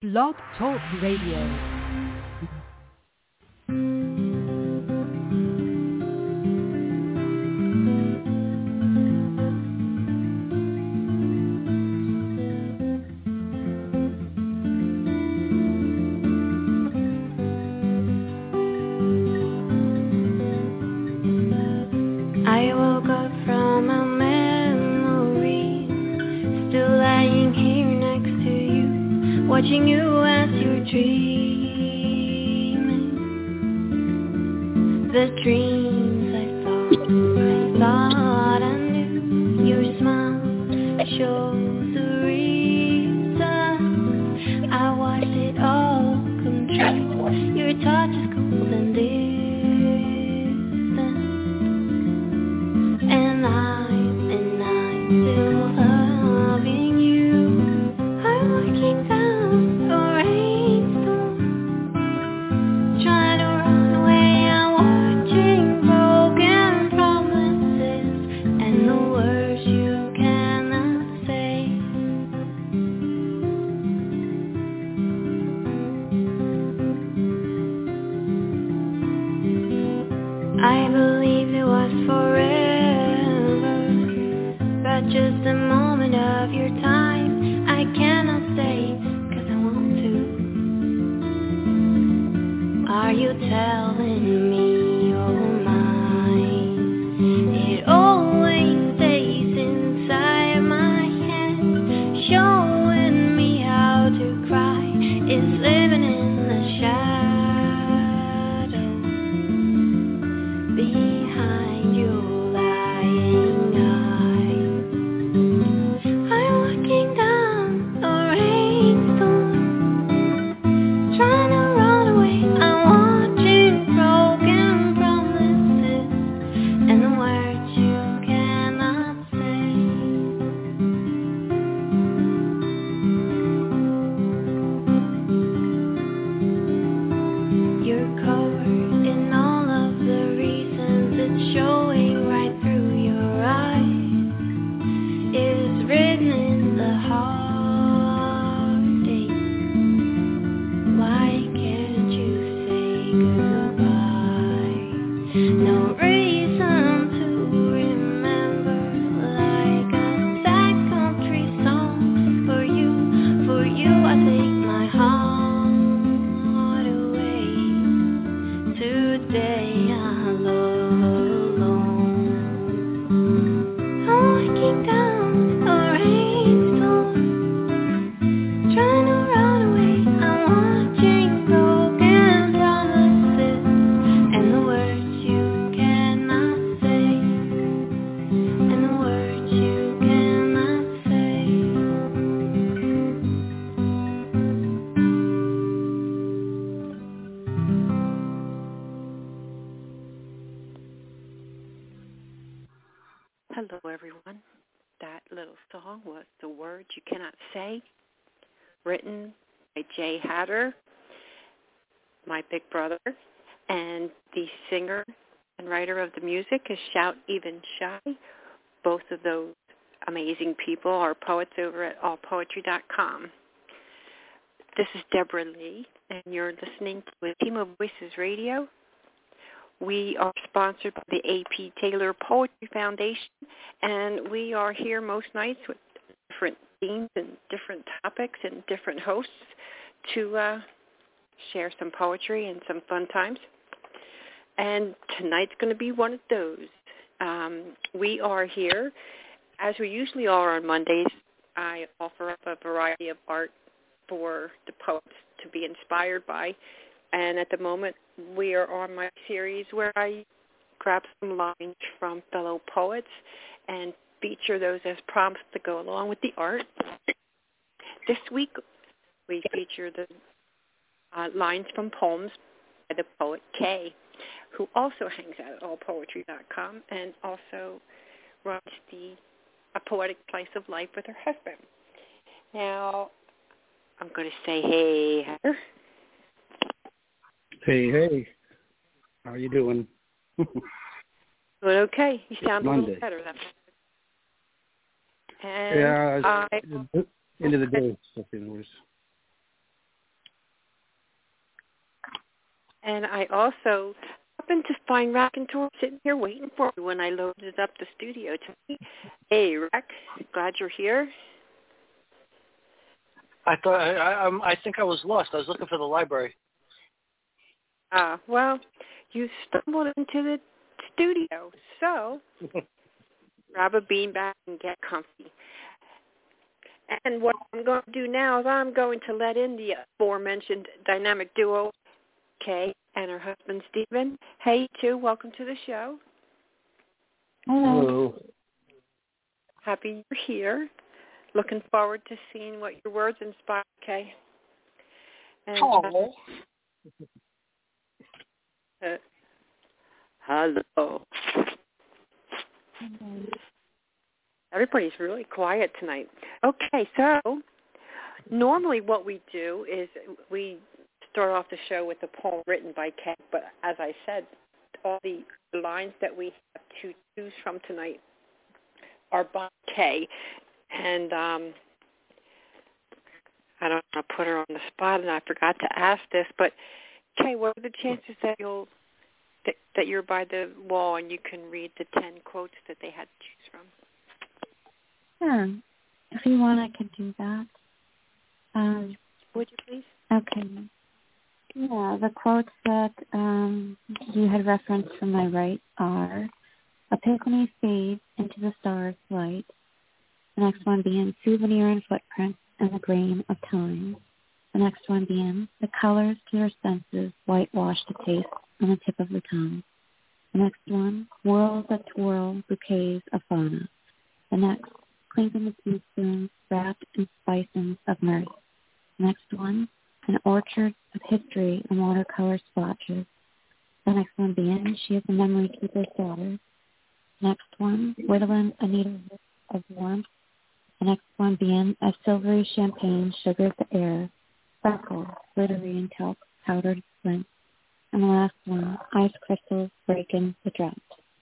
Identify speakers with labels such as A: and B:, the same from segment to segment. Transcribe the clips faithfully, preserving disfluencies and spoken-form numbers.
A: Blog Talk Radio.
B: Watching you as you're dreaming, the dreams I thought, I thought I knew. Your smile shows the reason I watched it all come true. Your touch is cold and distant, and I'm, and I'm still loving you. I'm looking down. I believed it was forever, but just a moment of your time. I cannot stay, cause I want to. Are you telling me you're mine? It always stays inside my head, showing me how to cry. It's living in the shadows behind your lying eyes. I'm looking down a rainstorm, trying to run away. I'm watching broken promises and the words you cannot say. You're covered in all of the reasons, it's showing right through your eyes. It's written in the heartache. Why can't you say goodbye? No reason to remember, like a sad country song. For you, for you I take my heart away. Today I'm alone. I'm looking down a rainstorm, trying to run away. I'm watching broken promises and the words you cannot say, and the words you cannot say.
C: Hello, everyone. That little song was The Words You Cannot Say, written by Jay Hatter, my big brother, and the singer and writer of the music is Shout Even Shy. Both of those amazing people are poets over at all poetry dot com. This is Deborah Lee, and you're listening to Team Voices Radio. We are sponsored by the A P Taylor Poetry Foundation, and we are here most nights with different themes and different topics and different hosts to uh, share some poetry and some fun times. And tonight's going to be one of those. Um, we are here, as we usually are on Mondays. I offer up a variety of art for the poets to be inspired by. And at the moment, we are on my series where I grab some lines from fellow poets and feature those as prompts to go along with the art. This week, we feature the uh, lines from poems by the poet Kay, who also hangs out at all poetry dot com and also runs the A Poetic Slice of Life with her husband. Now, I'm going to say, hey, Heather.
D: Hey, hey. How you doing?
C: Doing okay. You sound
D: Monday.
C: a little better. That's and
D: yeah,
C: I,
D: end of the day, something was
C: And I also happened to find Raconteur sitting here waiting for me when I loaded up the studio tonight. Hey, Rack, glad you're here.
E: I thought I, I um, I think I was lost. I was looking for the library.
C: Ah, uh, well, you stumbled into the studio, so grab a beanbag and get comfy. And what I'm going to do now is I'm going to let in the aforementioned dynamic duo, Kay, and her husband, Stephen. Hey, you two, welcome to the show.
A: Hello.
E: Hello.
C: Happy you're here. Looking forward to seeing what your words inspire, Kay. And,
E: Hello.
C: Uh, hello.
A: Hello.
C: Everybody's really quiet tonight. Okay, so normally what we do is we start off the show with a poem written by Kay, but as I said, all the lines that we have to choose from tonight are by Kay. And um, I don't want to put her on the spot, and I forgot to ask this, but Kay, what are the chances that you'll that, that you're by the wall and you can read the ten quotes that they had to choose from?
A: Sure. If you want, I can do that. Um,
C: Would you please?
A: okay. Yeah, the quotes that um, you had referenced from my right are, a pygmy fades into the star's light. The next one being souvenir and footprints and the grain of time. The next one being the colors to your senses whitewash the taste on the tip of the tongue. The next one, whirls that twirl bouquets of fauna. The next, clinking the teaspoons wrapped in spices of mirth. The next one, an orchard of history and watercolor splotches. The next one being, she is a memory keeper's daughter. The next one, whittling a needle of warmth. The next one being, as silvery champagne sugars the air, sparkle, glittery and talc, powdered flint. And the last one, ice crystals breaking the drought.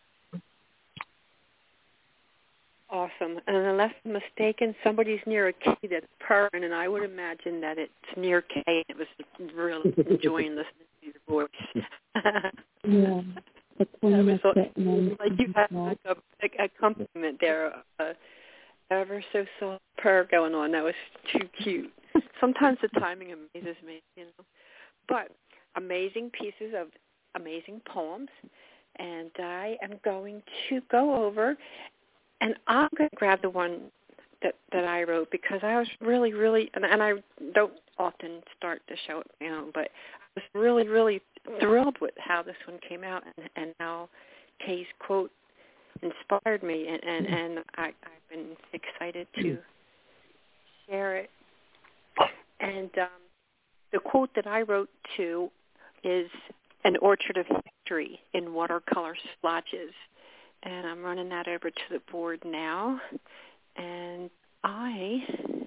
C: Awesome. And unless I'm mistaken, somebody's near a key that's purring, and I would imagine that it's near Kay, and it was really enjoying listening to your voice.
A: Yeah. It's when you sit and then
C: like you had like a, a accompaniment there, uh, ever so soft purr going on. That was too cute. Sometimes the timing amazes me, you know. But amazing pieces of amazing poems, and I am going to go over, and I'm going to grab the one that, that I wrote because I was really, really, and, and I don't often start the show at my own, but I was really, really thrilled with how this one came out and, and how Kay's quote inspired me, and, and, and I, I've been excited to share it. And um, the quote that I wrote to is an orchard of history in watercolor splotches. And I'm running that over to the board now. And I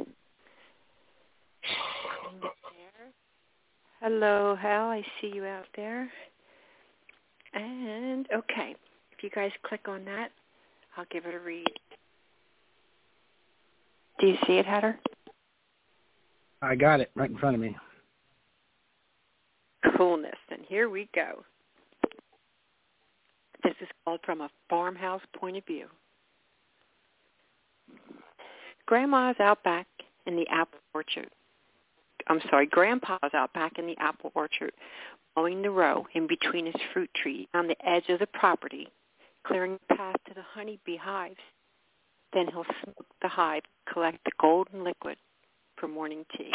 C: find it there. Hello, Hal. I see you out there. And, okay, if you guys click on that, I'll give it a read. Do you see it, Hatter?
D: I got it right in front of me.
C: Coolness. And here we go. This is called From a Farmhouse Point of View. Grandma's out back in the apple orchard. I'm sorry, Grandpa's out back in the apple orchard, mowing the row in between his fruit trees on the edge of the property, clearing the path to the honeybee hives. Then he'll smoke the hive, collect the golden liquid for morning tea.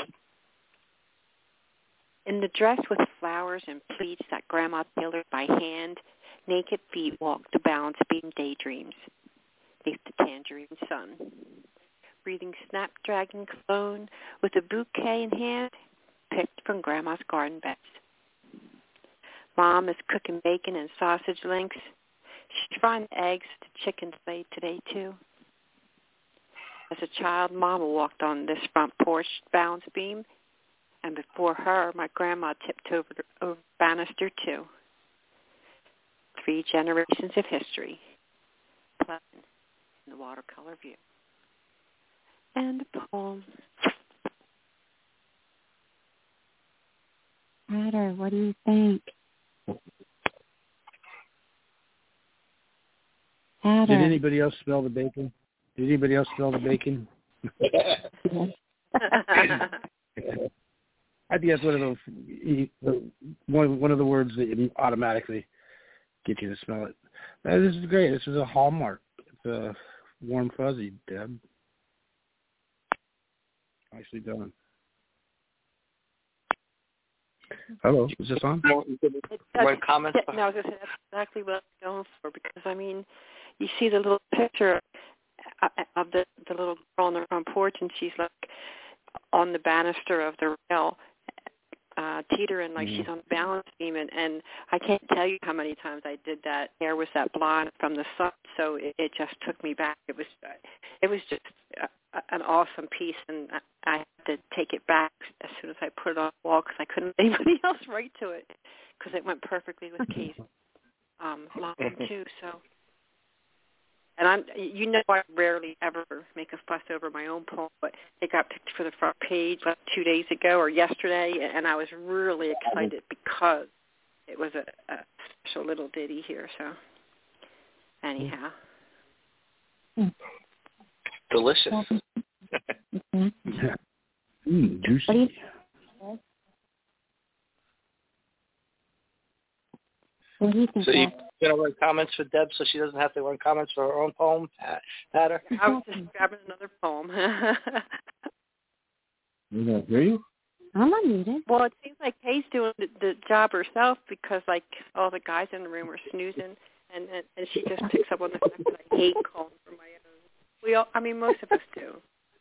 C: In the dress with flowers and pleats that Grandma tailored by hand, naked feet walk the balance beam daydreams beneath the tangerine sun. Breathing snapdragon cologne with a bouquet in hand, picked from Grandma's garden beds. Mom is cooking bacon and sausage links. She's frying the eggs the chickens laid today, too. As a child, Mama walked on this front porch balance beam, and before her, my grandma tipped over the over banister, too. Three generations of history, pleasant in the watercolor view. And the poem.
A: Hatter, what do you think? Hatter.
D: Did anybody else smell the bacon? Did anybody else smell the bacon? I think that's one of those one one of the words that automatically get you to smell it. Uh, this is great. This is a hallmark. It's a warm fuzzy, Deb. Nicely done. Hello, is this on?
E: One comment?
C: No, I was going to say that's exactly what I'm going for, because, I mean, you see the little picture of the, the little girl on the front porch, and she's, like, on the banister of the rail, uh, teetering like mm. she's on the balance beam, and, and I can't tell you how many times I did that. Hair was that blonde from the sun, so it, it just took me back. It was, it was just a, an awesome piece, and I had to take it back as soon as I put it on the wall because I couldn't let anybody else write to it because it went perfectly with Kay's um, line too. So, and I'm, you know, I rarely ever make a fuss over my own poem, but it got picked for the front page like two days ago or yesterday, and I was really excited because it was a, a special little ditty here. So, anyhow.
E: Delicious.
D: mm, juicy.
A: What do you think?
E: So you going to write comments for Deb so she doesn't have to run comments for her own poem, Hatter?
C: I was just grabbing another poem.
F: You not hear you?
A: I'm unmuted.
C: Well, it seems like Kay's doing the, the job herself because, like, all the guys in the room are snoozing, and, and, and she just picks up on the fact that I hate calling for my own. We all, I mean, most of us do.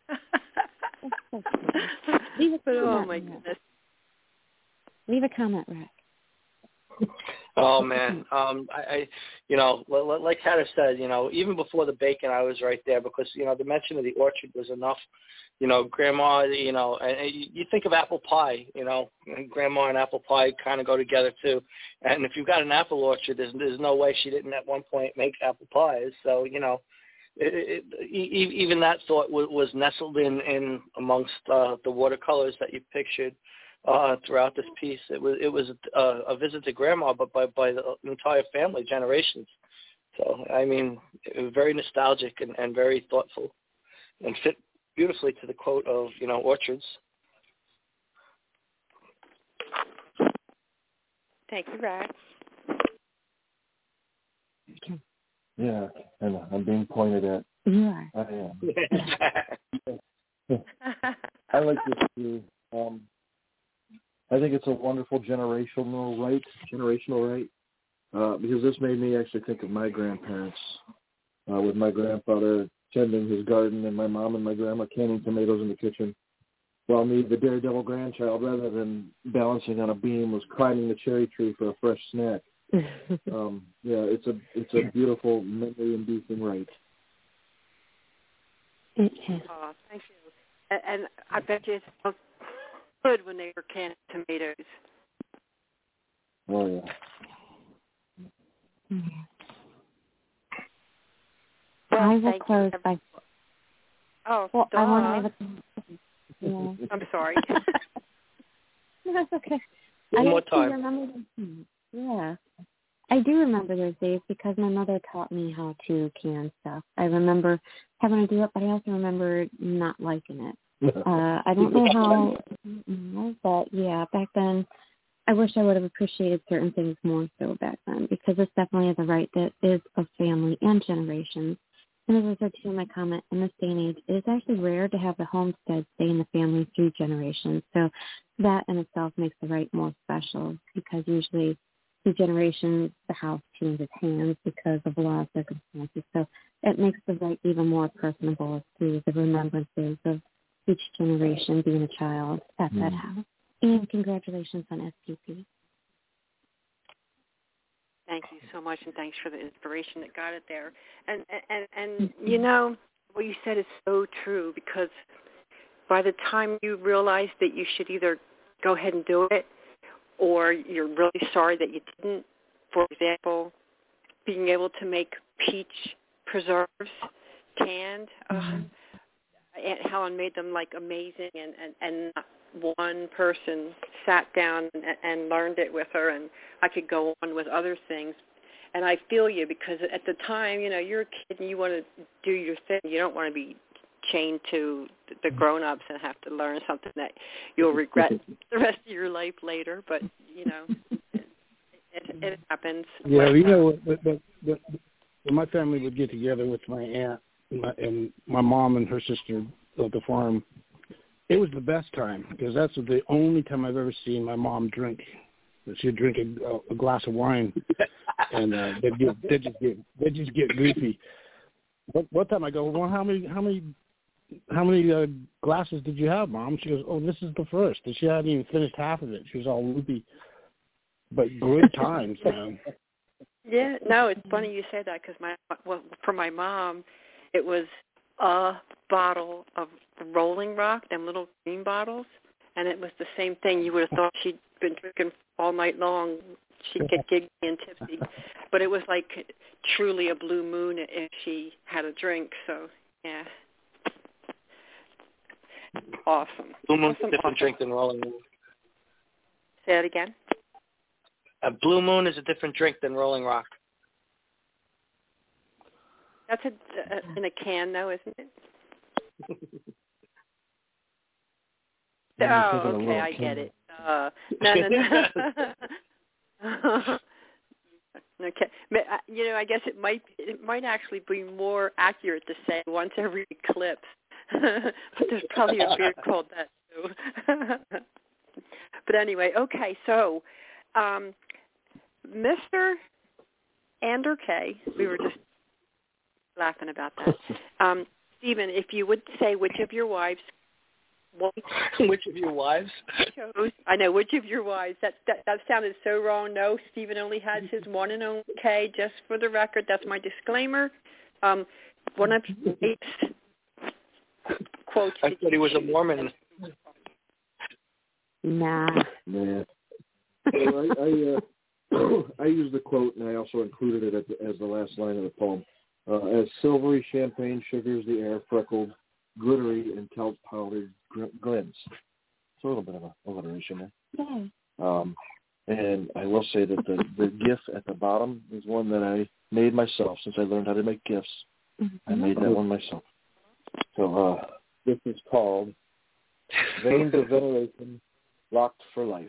C: But, oh, my goodness.
A: Leave a comment, Rick.
E: Oh, man. Um, I, I, you know, like Hatter said, you know, even before the bacon, I was right there because, you know, the mention of the orchard was enough. You know, Grandma, you know, and you think of apple pie, you know, and Grandma and apple pie kind of go together, too. And if you've got an apple orchard, there's, there's no way she didn't at one point make apple pies. So, you know, It, it, even that thought was, was nestled in, in amongst uh, the watercolors that you pictured uh, throughout this piece. It was it was a, a visit to Grandma, but by, by the entire family, generations. So, I mean, it was very nostalgic and, and very thoughtful and fit beautifully to the quote of, you know, orchards.
C: Thank you, Brad.
F: Yeah, and I'm being pointed at.
A: You are.
F: I am. I like this too. Um, I think it's a wonderful generational right, generational right, uh, because this made me actually think of my grandparents, uh, with my grandfather tending his garden and my mom and my grandma canning tomatoes in the kitchen, while me, the daredevil grandchild, rather than balancing on a beam, was climbing the cherry tree for a fresh snack. um, yeah, it's a it's a beautiful memory-inducing right.
A: It is.
C: Oh, thank you. And, and I bet you it felt good when they were canning tomatoes.
F: Oh yeah.
A: Mm-hmm.
C: Well,
A: I will
C: thank
A: close
C: you.
A: by.
C: Oh,
A: well,
C: duh.
A: I want to leave it. Yeah.
C: I'm sorry.
A: No, that's okay.
E: One
A: I
E: more time.
A: Remember those, yeah. I do remember those days because my mother taught me how to can stuff. I remember having to do it, but I also remember not liking it. Uh, I don't know how, but yeah, back then, I wish I would have appreciated certain things more so back then because this definitely is a right that is of family and generations. And as I said too in my comment, in this day and age, it is actually rare to have the homestead stay in the family through generations. So that in itself makes the right more special because usually through generations, the house changes hands because of a lot of circumstances. So it makes the right even more personable through the remembrances of each generation being a child at mm. that house. And congratulations on S P P.
C: Thank you so much, and thanks for the inspiration that got it there. And, and, and you know, what you said is so true because by the time you realize that you should either go ahead and do it or you're really sorry that you didn't, for example, being able to make peach preserves canned, mm-hmm. uh, Aunt Helen made them, like, amazing, and, and, and not one person sat down and, and learned it with her, and I could go on with other things. and I feel you because at the time, you know, you're a kid and you want to do your thing. You don't want to be chained to the grown-ups and have to learn something that you'll regret the rest of your life later. But, you know, it, it, it happens.
D: Yeah,
C: but,
D: you know, but, but, but, when my family would get together with my aunt and my, and my mom and her sister at the farm, it was the best time because that's the only time I've ever seen my mom drink. She'd drink a, a glass of wine, and uh, they'd, get, they'd just get they'd just get goofy. One, one time I go, well, how many how many how many uh, glasses did you have, Mom? She goes, oh, this is the first. And she hadn't even finished half of it. She was all loopy. But good times, man.
C: Yeah, no, it's funny you say that because my well, for my mom, it was a bottle of Rolling Rock, them little green bottles, and it was the same thing. You would have thought she'd been drinking all night long. She'd get giggy and tipsy, but it was like truly a blue moon if she had a drink. So yeah, awesome.
E: Blue Moon's
C: awesome,
E: a different
C: awesome.
E: drink than Rolling Rock.
C: Say that again.
E: A Blue Moon is a different drink than Rolling Rock.
C: That's a, a in a can, though, isn't it? Oh, okay, I get it. Uh, no, no, no. Okay, you know, I guess it might it might actually be more accurate to say once every eclipse, but there's probably a beer called that too. But anyway, okay, so um, Mister Ander K, we were just laughing about that. Um, Stephen, if you would say which of your wives
E: Which of your wives?
C: chose, I know, which of your wives. That, that that sounded so wrong. No, Stephen only has his one and only K, just for the record. That's my disclaimer. Um, one of his quotes.
E: I thought he was a Mormon.
A: Nah.
F: Nah. Well, I, I, uh, I used the quote, and I also included it as the, as the last line of the poem. Uh, as silvery champagne sugars the air, freckled, glittery, and talc powdered glints. It's a little bit of a alliteration there.
A: Yeah.
F: Um, and I will say that the, the GIF at the bottom is one that I made myself since I learned how to make GIFs. Mm-hmm. I made that one myself. So uh, this is called Veins of Veneration Locked for Life.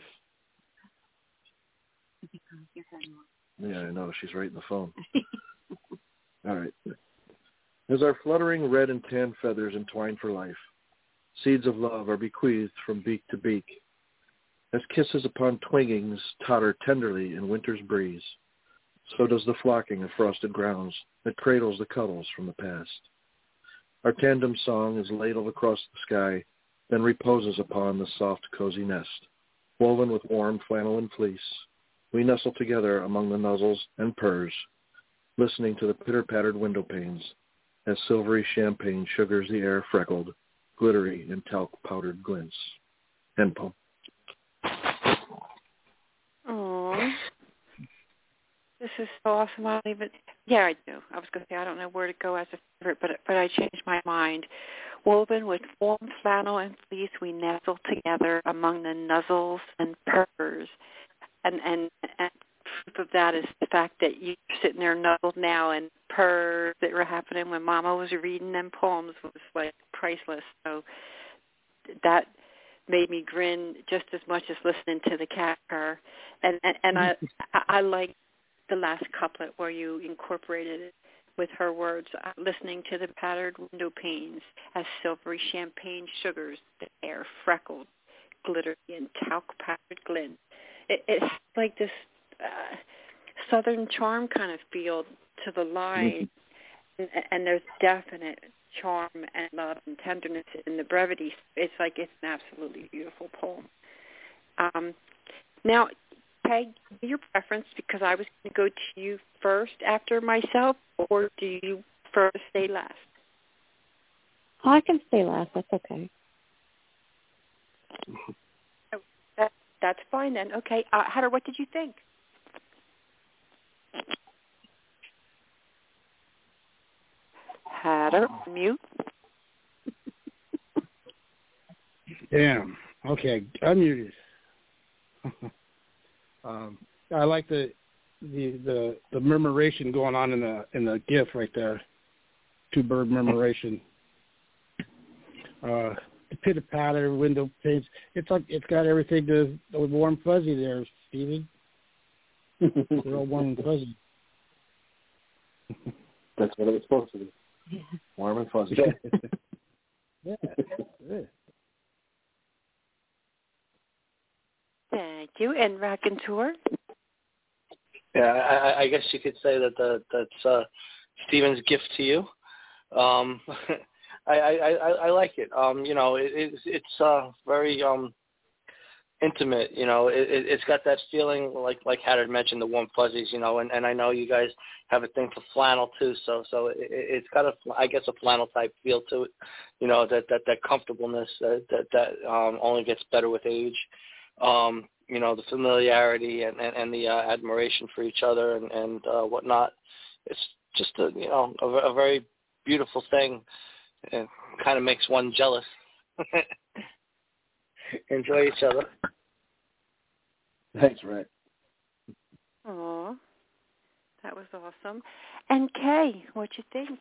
F: Yeah, I know. She's right in the phone. All right. As our fluttering red and tan feathers entwine for life, seeds of love are bequeathed from beak to beak. As kisses upon twingings totter tenderly in winter's breeze, so does the flocking of frosted grounds that cradles the cuddles from the past. Our tandem song is ladled across the sky, then reposes upon the soft, cozy nest. Woven with warm flannel and fleece, we nestle together among the nuzzles and purrs, listening to the pitter-pattered window panes as silvery champagne sugars the air freckled, glittery, and talc-powdered glints. End poem.
C: Aww. This is so awesome. I'll leave it. Yeah, I do. I was going to say I don't know where to go as a favorite, but but I changed my mind. Woven with warm flannel and fleece, we nestle together among the nuzzles and purrs. And, and, and proof of that is the fact that you're sitting there nuzzled now, and purrs that were happening when Mama was reading them poems was like priceless. So that made me grin just as much as listening to the cat purr. And and, and I I like the last couplet where you incorporated it with her words, uh, listening to the pattered window panes as silvery champagne sugars the air freckled, glittery, and talc-powdered glint. It, it's like this uh, southern charm kind of feel to the line, and, and there's definite charm and love and tenderness in the brevity. It's like it's an absolutely beautiful poem. Um, now, Peg, your preference, because I was going to go to you first after myself, or do you prefer to stay last?
A: Oh, I can stay last. That's okay.
C: That, that's fine then. Okay. Uh, Heather, what did you think? Heather, mute.
D: Damn. Okay, unmuted. um, I like the the the the murmuration going on in the in the GIF right there. Two bird murmuration. Uh, the pitter patter, window panes. It's like it's got everything to the warm fuzzy there, Stephen. They're all warm and fuzzy.
F: That's what it was supposed to be.
A: Yeah.
F: Warm and fuzzy.
D: Yeah. Yeah.
C: Thank you. And Raconteur?
E: Yeah, I, I guess you could say that the, that's uh, Stephen's gift to you. Um, I, I, I, I like it. Um, you know, it, it's it's uh, very um, intimate. You know, it, it, it's got that feeling like like Hatter mentioned, the warm fuzzies. You know, and, and I know you guys have a thing for flannel too. So so it, it's got a I guess a flannel type feel to it. You know, that that, that comfortableness that that, that um, only gets better with age. Um, you know, the familiarity and, and, and the uh, admiration for each other and, and uh, whatnot. It's just a, you know, a, a very beautiful thing. It kind of makes one jealous. Enjoy each other.
F: Thanks, Ray.
C: Aw, that was awesome. And Kay, what you think?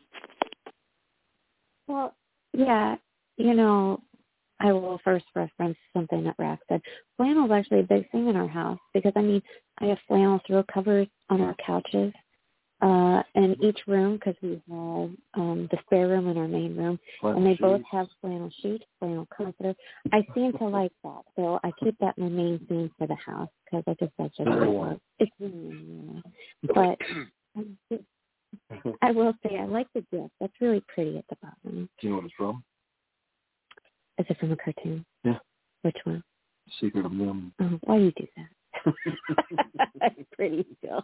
A: Well, yeah, you know, I will first reference something that Rack said. Flannel is actually a big thing in our house because, I mean, I have flannel throw covers on our couches uh, in each room because we have um, the spare room and our main room, flannel and they sheets. Both have flannel sheets, flannel comforter. I seem to like that, so I keep that my main theme for the house because I just that's just
F: one.
A: It's really, but I will say I like the gift. That's really pretty at the bottom.
F: Do you know what it's from?
A: Is it from a cartoon?
F: Yeah.
A: Which one?
F: Secret of Nim.
A: Oh, why do you do that? That's pretty still.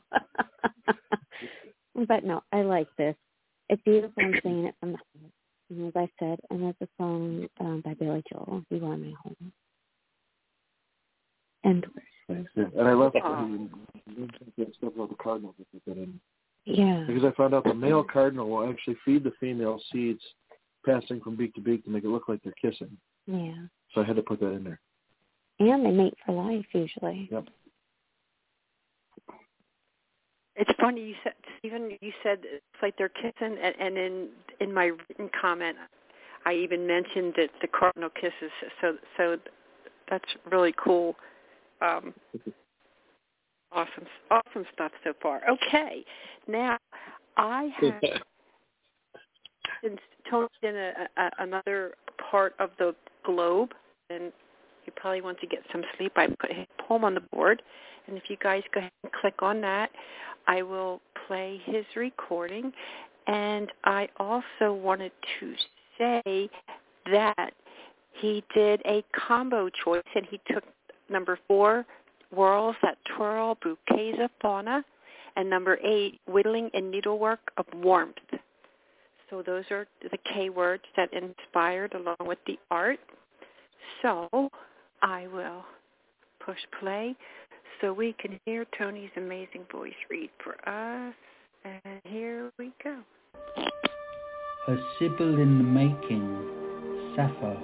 A: But no, I like this. It's beautiful. I'm saying it from the heart. And as I said, and there's a song um, by Billy Joel, You Are My Home. End words.
F: Yeah. And I love that stuff about the cardinal that they put in.
A: Yeah.
F: Because I found out the male cardinal will actually feed the female seeds passing from beak to beak to make it look like they're kissing.
A: Yeah.
F: So I had to put that in there.
A: And they mate for life usually.
F: Yep.
C: It's funny you said, Stephen. You said it's like they're kissing, and, and in in my written comment, I even mentioned that the cardinal kisses. So so that's really cool. Um, awesome, awesome stuff so far. Okay, now I have. Since Tony's in a, a, another part of the globe, and he probably wants to get some sleep, I put his poem on the board. And if you guys go ahead and click on that, I will play his recording. And I also wanted to say that he did a combo choice, and he took number four, Whirls That Twirl, Bouquets of Fauna, and number eight, Whittling and Needlework of Warmth. So those are the K words that inspired along with the art. So I will push play so we can hear Tony's amazing voice read for us. And here we go.
G: A Sibyl in the making, Sappho.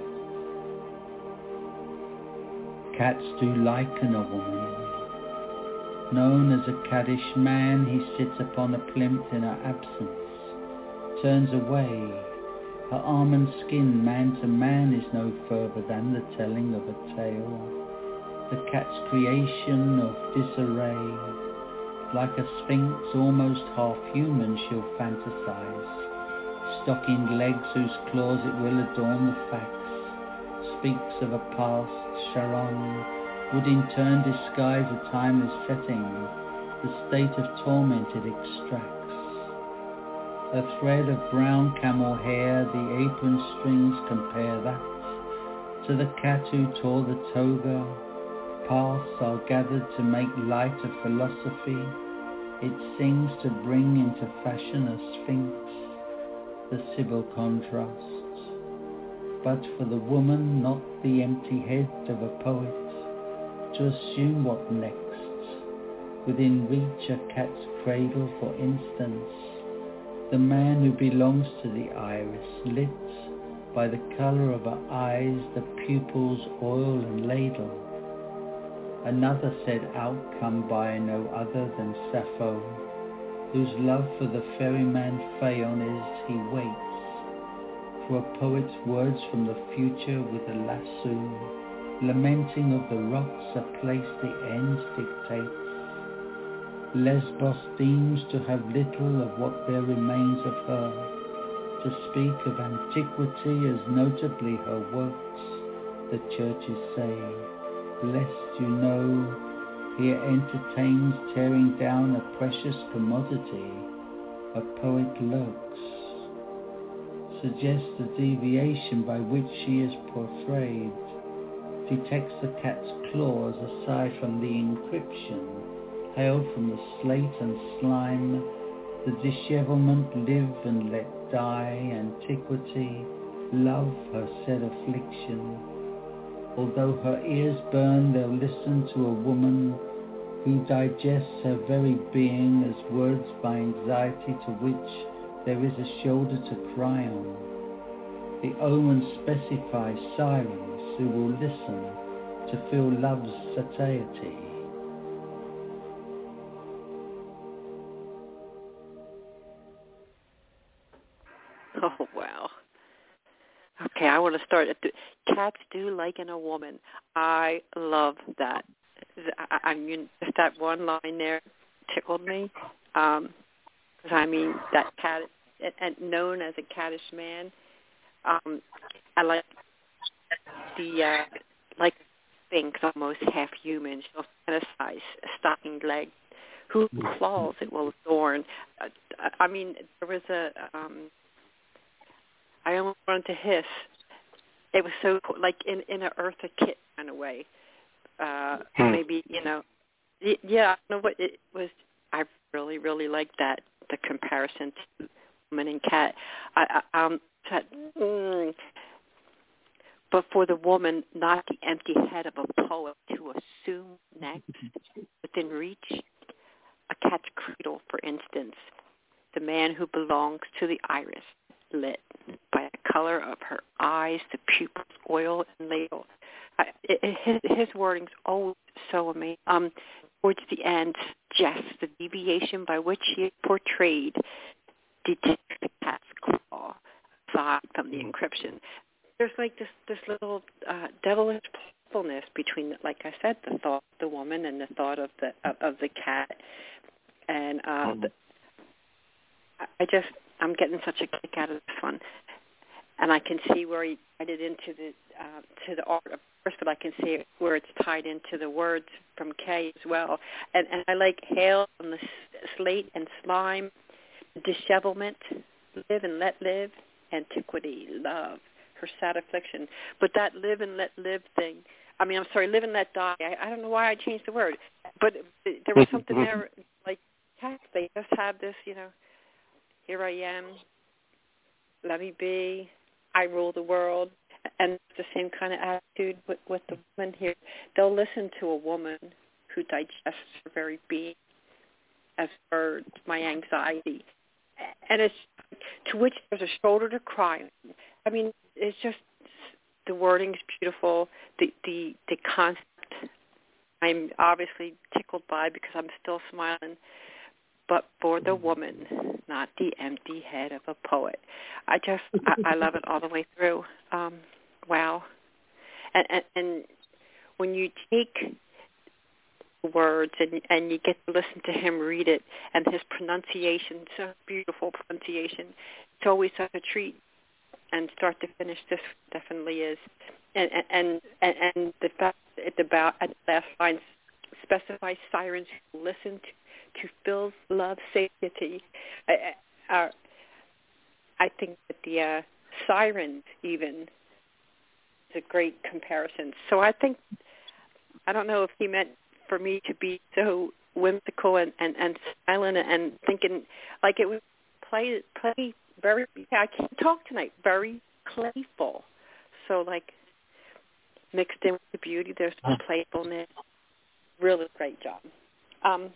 G: Cats do liken a woman. Known as a caddish man, he sits upon a plinth in her absence. Turns away, her arm and skin man to man is no further than the telling of a tale. The cat's creation of disarray, like a sphinx almost half human she'll fantasize, stockinged legs whose claws it will adorn the facts, speaks of a past Charon, would in turn disguise a timeless setting, the state of torment it extracts. A thread of brown camel hair, the apron strings compare that to the cat who tore the toga. Paths are gathered to make light of philosophy. It sings to bring into fashion a sphinx, the Sibyl contrasts. But for the woman, not the empty head of a poet, to assume what next. Within reach a cat's cradle, for instance, the man who belongs to the iris, lit by the colour of her eyes, the pupils oil and ladle. Another said outcome by no other than Sappho, whose love for the ferryman Phaon is he waits, for a poet's words from the future with a lasso, lamenting of the rocks a place the end dictates. Lesbos deems to have little of what there remains of her, to speak of antiquity as notably her works, the churches say, lest you know, here entertains tearing down a precious commodity, a poet lurks, suggests a deviation by which she is portrayed, detects the cat's claws aside from the encryption, hailed from the slate and slime, the dishevelment live and let die, antiquity, love her said affliction. Although her ears burn, they'll listen to a woman who digests her very being as words by anxiety to which there is a shoulder to cry on. The omen specifies sirens who will listen to feel love's satiety.
C: Oh, wow. Okay, I want to start at the cats do like in a woman. I love that. I, I mean, just that one line there tickled me. Um, I mean, that cat, and known as a caddish man. Um, I like the uh, like Sphinx, almost half human. She'll fantasize a stockinged leg. Whose claws it will adorn. Uh, I mean, there was a. Um, I almost wanted to hiss. It was so cool, like in in a Eartha Kitt kind of way. Uh, hmm. Maybe you know, y- yeah. I don't know what it was. I really, really liked that the comparison to woman and cat. I, I um, that, mm, but for the woman, not the empty head of a poet to assume next within reach. A cat's cradle, for instance, the man who belongs to the iris, lit by the color of her eyes, the pupils, oil and ladle. I, it, his, his wording's always so amazing. Um, towards the end, just the deviation by which he is portrayed detects the cat's claw aside from the encryption. There's like this this little uh, devilish playfulness between, like I said, the thought of the woman and the thought of the of, of the cat, and uh, mm-hmm. the, I just I'm getting such a kick out of this one, and I can see where he tied it into the uh, to the art of course, but I can see where it's tied into the words from Kay as well, and and I like hail on the slate and slime, dishevelment, live and let live, antiquity, love, her sad affliction. But that live and let live thing, I mean, I'm sorry, live and let die. I, I don't know why I changed the word, but there was something there, like cats, they just have this, you know, here I am, let me be, I rule the world, and it's the same kind of attitude with, with the woman here. They'll listen to a woman who digests her very being as words, my anxiety, and it's to which there's a shoulder to cry on. I mean, it's just, the wording's beautiful, the, the, the concept I'm obviously tickled by because I'm still smiling, but for the woman, not the empty head of a poet. I just, I, I love it all the way through. Um, wow. And, and, and when you take words and, and you get to listen to him read it, and his pronunciation, so beautiful pronunciation, it's always such a treat. And start to finish, this definitely is. And and and, and the fact at the, about, at the last line specifies sirens who listen to, to Phil's love satiety. I, I, I think that the uh, sirens even is a great comparison. So I think, I don't know if he meant for me to be so whimsical and, and, and silent and thinking like it would play play very, I can't talk tonight, very playful. So like mixed in with the beauty, there's some playfulness. Really great job. Um,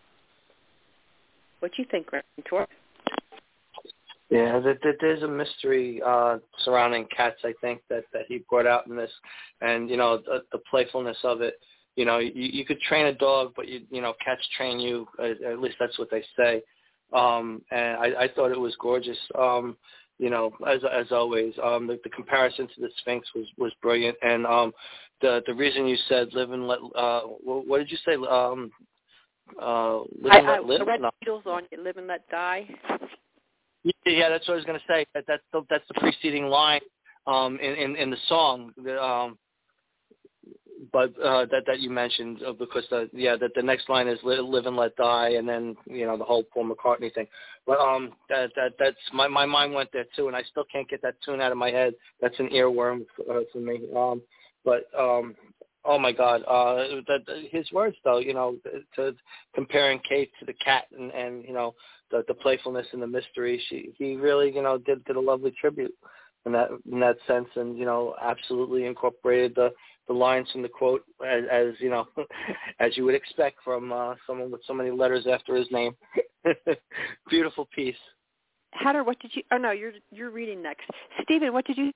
C: what do you think, Tor?
E: Yeah, that, that there's a mystery uh, surrounding cats, I think, that, that he brought out in this. And, you know, the, the playfulness of it, you know, you, you could train a dog, but you you know, cats train you. At, at least that's what they say. Um, and I, I thought it was gorgeous. Um, you know, as as always, um, the, the comparison to the Sphinx was, was brilliant. And um, the the reason you said live and let, uh, what, what did you say? Um, uh, live and
C: I,
E: let live?
C: I read
E: No.
C: Beatles on you, live and let die.
E: Yeah, that's what I was going to say. That, that's the that's the preceding line um, in, in in the song. The, um, but uh, that that you mentioned uh, because the yeah that the next line is live, live and let die, and then you know the whole Paul McCartney thing. But um that that that's my my mind went there too, and I still can't get that tune out of my head. That's an earworm for, uh, for me. Um, but um oh my God, uh that his words though, you know, to comparing Kate to the cat and and you know the the playfulness and the mystery. She he really you know did did a lovely tribute in that in that sense, and you know absolutely incorporated the. the lines from the quote as, as you know, as you would expect from uh, someone with so many letters after his name. Beautiful piece.
C: Hatter, what did you? Oh no, you're you're reading next. Stephen, what did you?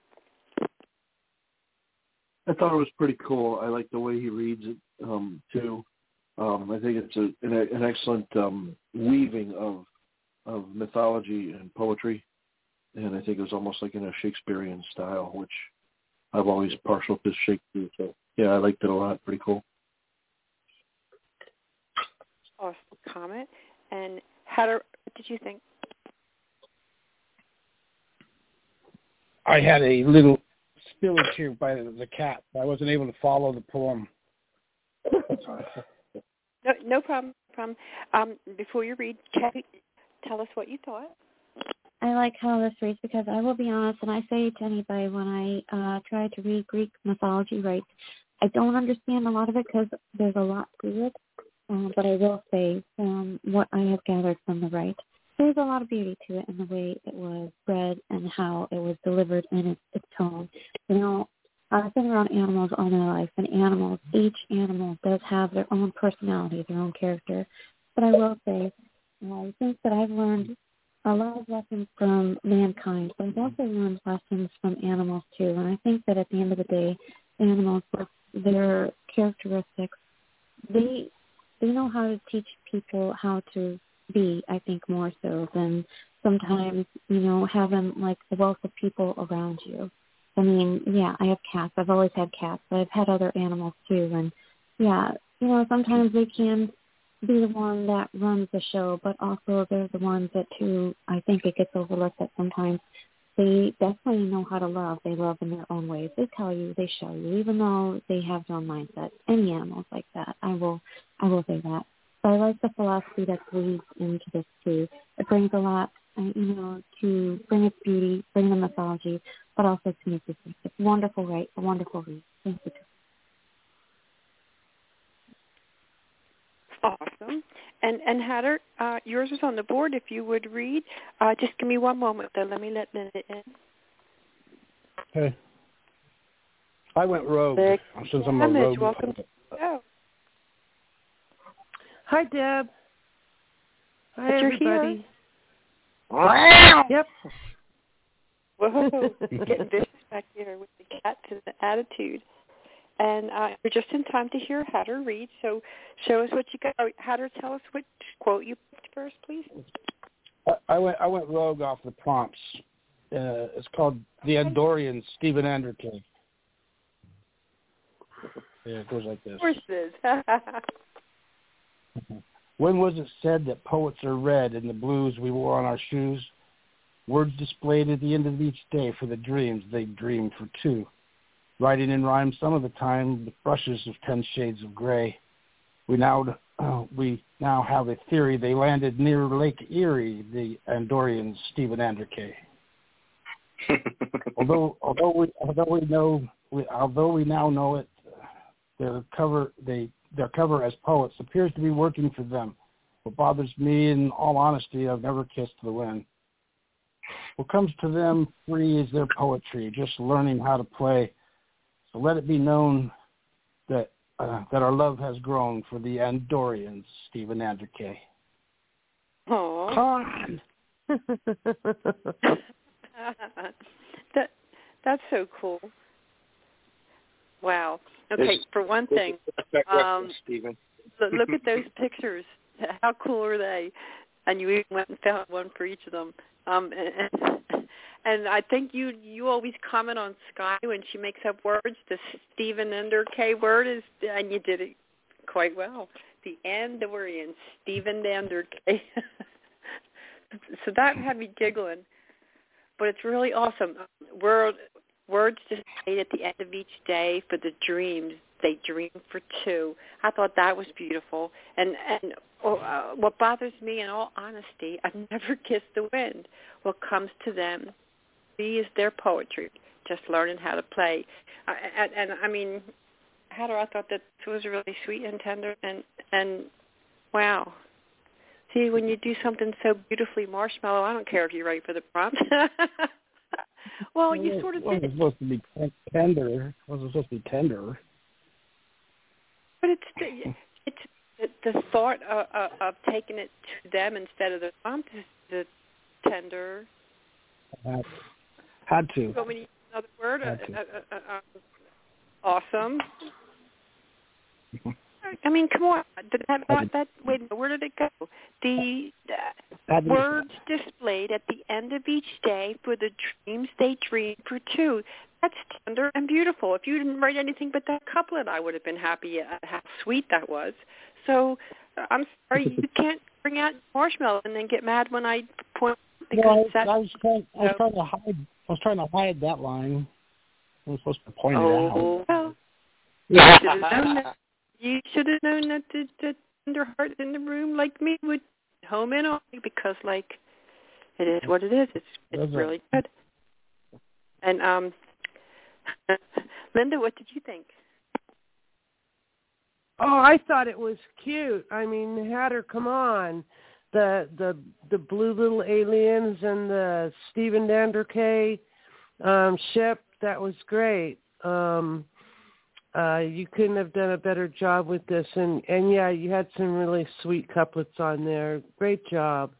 F: I thought it was pretty cool. I like the way he reads it um, too. Um, I think it's a, an, an excellent um, weaving of of mythology and poetry, and I think it was almost like in a Shakespearean style, which I've always partial to Shakespeare, so yeah, I liked it a lot. Pretty cool.
C: Awesome comment. And Hatter, what did you think?
D: I had a little spillage here by the, the cat. I wasn't able to follow the poem.
C: No, no problem. problem. Um, before you read, Kate, tell us what you thought.
A: I like how this reads because I will be honest, and I say it to anybody when I uh, try to read Greek mythology rites, I don't understand a lot of it because there's a lot to it, uh, but I will say from what I have gathered from the rite, there's a lot of beauty to it in the way it was read and how it was delivered in its, its tone. You know, I've been around animals all my life, and animals, each animal does have their own personality, their own character, but I will say, uh, I think that I've learned a lot of lessons from mankind, but I've also learned lessons from animals too. And I think that at the end of the day, animals, with their characteristics, they they know how to teach people how to be, I think, more so than sometimes, you know, having like a wealth of people around you. I mean, yeah, I have cats. I've always had cats, but I've had other animals too. And yeah, you know, sometimes they can be the one that runs the show, but also they're the ones that, too, I think it gets overlooked that sometimes they definitely know how to love. They love in their own ways. They tell you, they show you, even though they have their own mindset. Any animals like that, I will I will say that. But I like the philosophy that weaves into this, too. It brings a lot, uh, you know, to bring its beauty, bring the mythology, but also to make this it's wonderful, right? A wonderful read. Thank you.
C: Awesome. And and Hatter, uh, yours is on the board. If you would read, uh, just give me one moment, though. Let me let Linda in.
D: Okay. I went rogue.
C: Big
D: Since I'm a
C: damage.
D: rogue.
C: Welcome to the show.
H: Hi, Deb. Hi,
C: But you're
H: everybody.
C: Here.
H: Yep.
C: Whoa, getting vicious back here with the cat to the attitude. And uh, we're just in time to hear Hatter read, so show us what you got. Oh, Hatter, tell us which quote you picked first, please.
D: I went I went rogue off the prompts. Uh, it's called The Andorians, Stephen Anderke. Yeah, it goes like this.
C: Horses.
D: When was it said that poets are red in the blues we wore on our shoes? Words displayed at the end of each day for the dreams they dreamed for two. Writing in rhyme some of the time with brushes of ten shades of gray. We now uh, we now have a theory they landed near Lake Erie, the Andorians, Stephen Anderke. although although we although we know we, although we now know it, their cover they their cover as poets appears to be working for them. What bothers me, in all honesty, I've never kissed the wind. What comes to them free is their poetry, just learning how to play. So let it be known that uh, that our love has grown for the Andorians, Stephen Anderke.
C: Oh,
D: Con.
C: that that's so cool. Wow. Okay, for one thing, um,
E: Stephen.
C: look at those pictures. How cool are they? And you even went and found one for each of them. Um, and, and I think you you always comment on Sky when she makes up words. The Stephen Ender K word is, and you did it quite well. The Andorian, Stephen Ender K. So that had me giggling. But it's really awesome. Word, words displayed at the end of each day for the dreams. They dream for two. I thought that was beautiful. And and oh, uh, what bothers me, in all honesty, I've never kissed the wind. What comes to them, B is their poetry, just learning how to play. Uh, and, and I mean, Hatter, I thought that was really sweet and tender. And and wow. See, when you do something so beautifully marshmallow, I don't care if you're ready for the prompt. Well, you sort of
D: it wasn't
C: did.
D: supposed to be tender. It wasn't supposed to be tender.
C: But it's the, it's the, the thought of, of, of taking it to them instead of the prompt is the tender.
D: Had, had to.
C: You want me to use another word?
D: Had
C: Uh,
D: to.
C: uh, uh, uh, awesome. I mean, come on. Did that, that, that, wait, where did it go? The uh, words displayed at the end of each day for the dreams they dream for two. That's tender and beautiful. If you didn't write anything but that couplet, I would have been happy at how sweet that was. So uh, I'm sorry, you can't bring out marshmallow and then get mad when I point. Because
D: no, I,
C: that's,
D: I was trying. I was
C: so,
D: trying to hide. I was trying to hide that line. I was supposed to point
C: oh,
D: it
C: well, you should have known that. You should have known that the, the tender heart in the room like me would home in on you because, like, it is what it is. It's it's really good. And um, Linda, what did you think?
H: Oh, I thought it was cute. I mean, Hatter, come on. The the the blue little aliens and the Stephen Danderkay um, ship, that was great. Um, uh, you couldn't have done a better job with this. And, and, yeah, you had some really sweet couplets on there. Great job.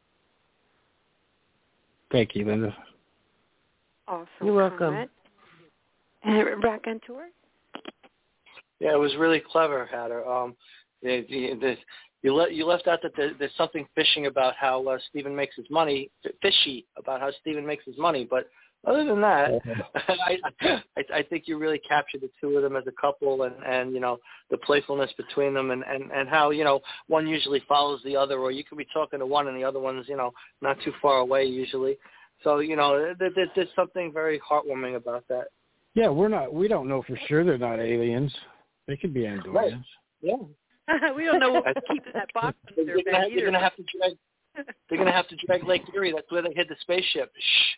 D: Thank you, Linda.
C: Awesome.
H: You're welcome.
C: Comment. And back into her.
E: Yeah, it was really clever, Hatter. Um, the, the, the, you, let, you left out that there, there's something fishing about how uh, Stephen makes his money, fishy about how Stephen makes his money, but other than that, I, I, I think you really captured the two of them as a couple and, and you know, the playfulness between them and, and, and how, you know, one usually follows the other, or you could be talking to one and the other one's, you know, not too far away usually. So, you know, there, there, there's something very heartwarming about that.
D: Yeah, we're not. We don't know for sure they're not aliens. They could be Andorians.
E: Right. Yeah.
C: We don't know what to keep in that box.
E: They're, they're gonna have, they're gonna have to drag. They're gonna have to drag Lake Erie. That's where they hid the spaceship. Shh.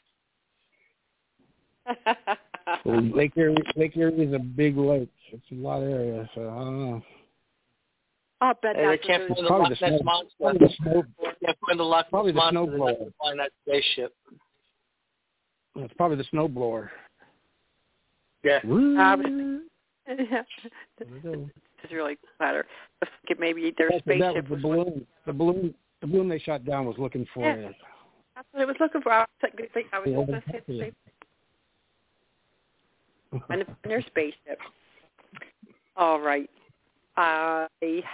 D: Well, Lake Erie, Lake Erie is a big lake. It's a lot of area, so I don't know.
C: I'll bet
E: and they
C: that's
E: can't
C: really
E: find the Loch Ness monster.
D: Probably the snow.
E: They can't find the Loch Ness
D: Probably the
E: monster.
D: snowblower.
E: They're not gonna find that spaceship.
D: It's probably the snowblower.
E: Yeah.
C: This is really flatter. I think maybe their
D: That,
C: spaceship
D: that was the
C: was
D: balloon. The balloon. The balloon they shot down was looking for
C: Yeah.
D: it.
C: That's what I was looking for. I was, like, I was
D: Yeah,
C: going to say the same. And their spaceship. All right. Uh,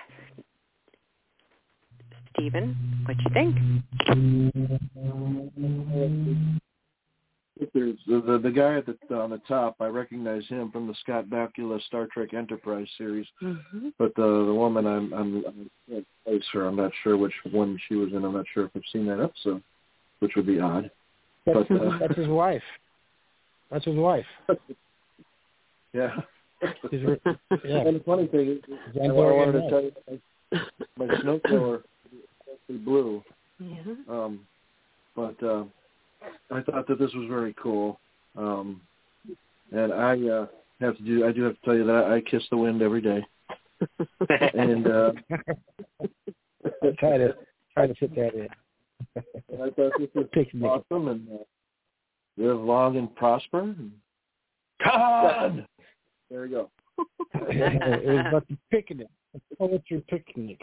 C: Stephen, what you think?
F: There's the, the the guy at the on the top. I recognize him from the Scott Bakula Star Trek Enterprise series.
C: Mm-hmm.
F: But the the woman I'm I'm I can't place her. I'm not sure which one she was in. I'm not sure if I've seen that episode, which would be odd.
D: That's,
F: But uh,
D: that's his wife. That's his wife.
F: Yeah.
D: He's re- yeah.
F: And the funny thing is, I wanted to tell you, my, my snowblower is actually blue.
C: Yeah.
F: Um, but uh, I thought that this was very cool. Um, and I uh, have to do. I do have to tell you that I kiss the wind every day. and uh,
D: try to try to fit that in.
F: And I thought this was awesome, and uh, live long and prosper. And God, there we go.
D: It was about the picnic, the poetry picnics,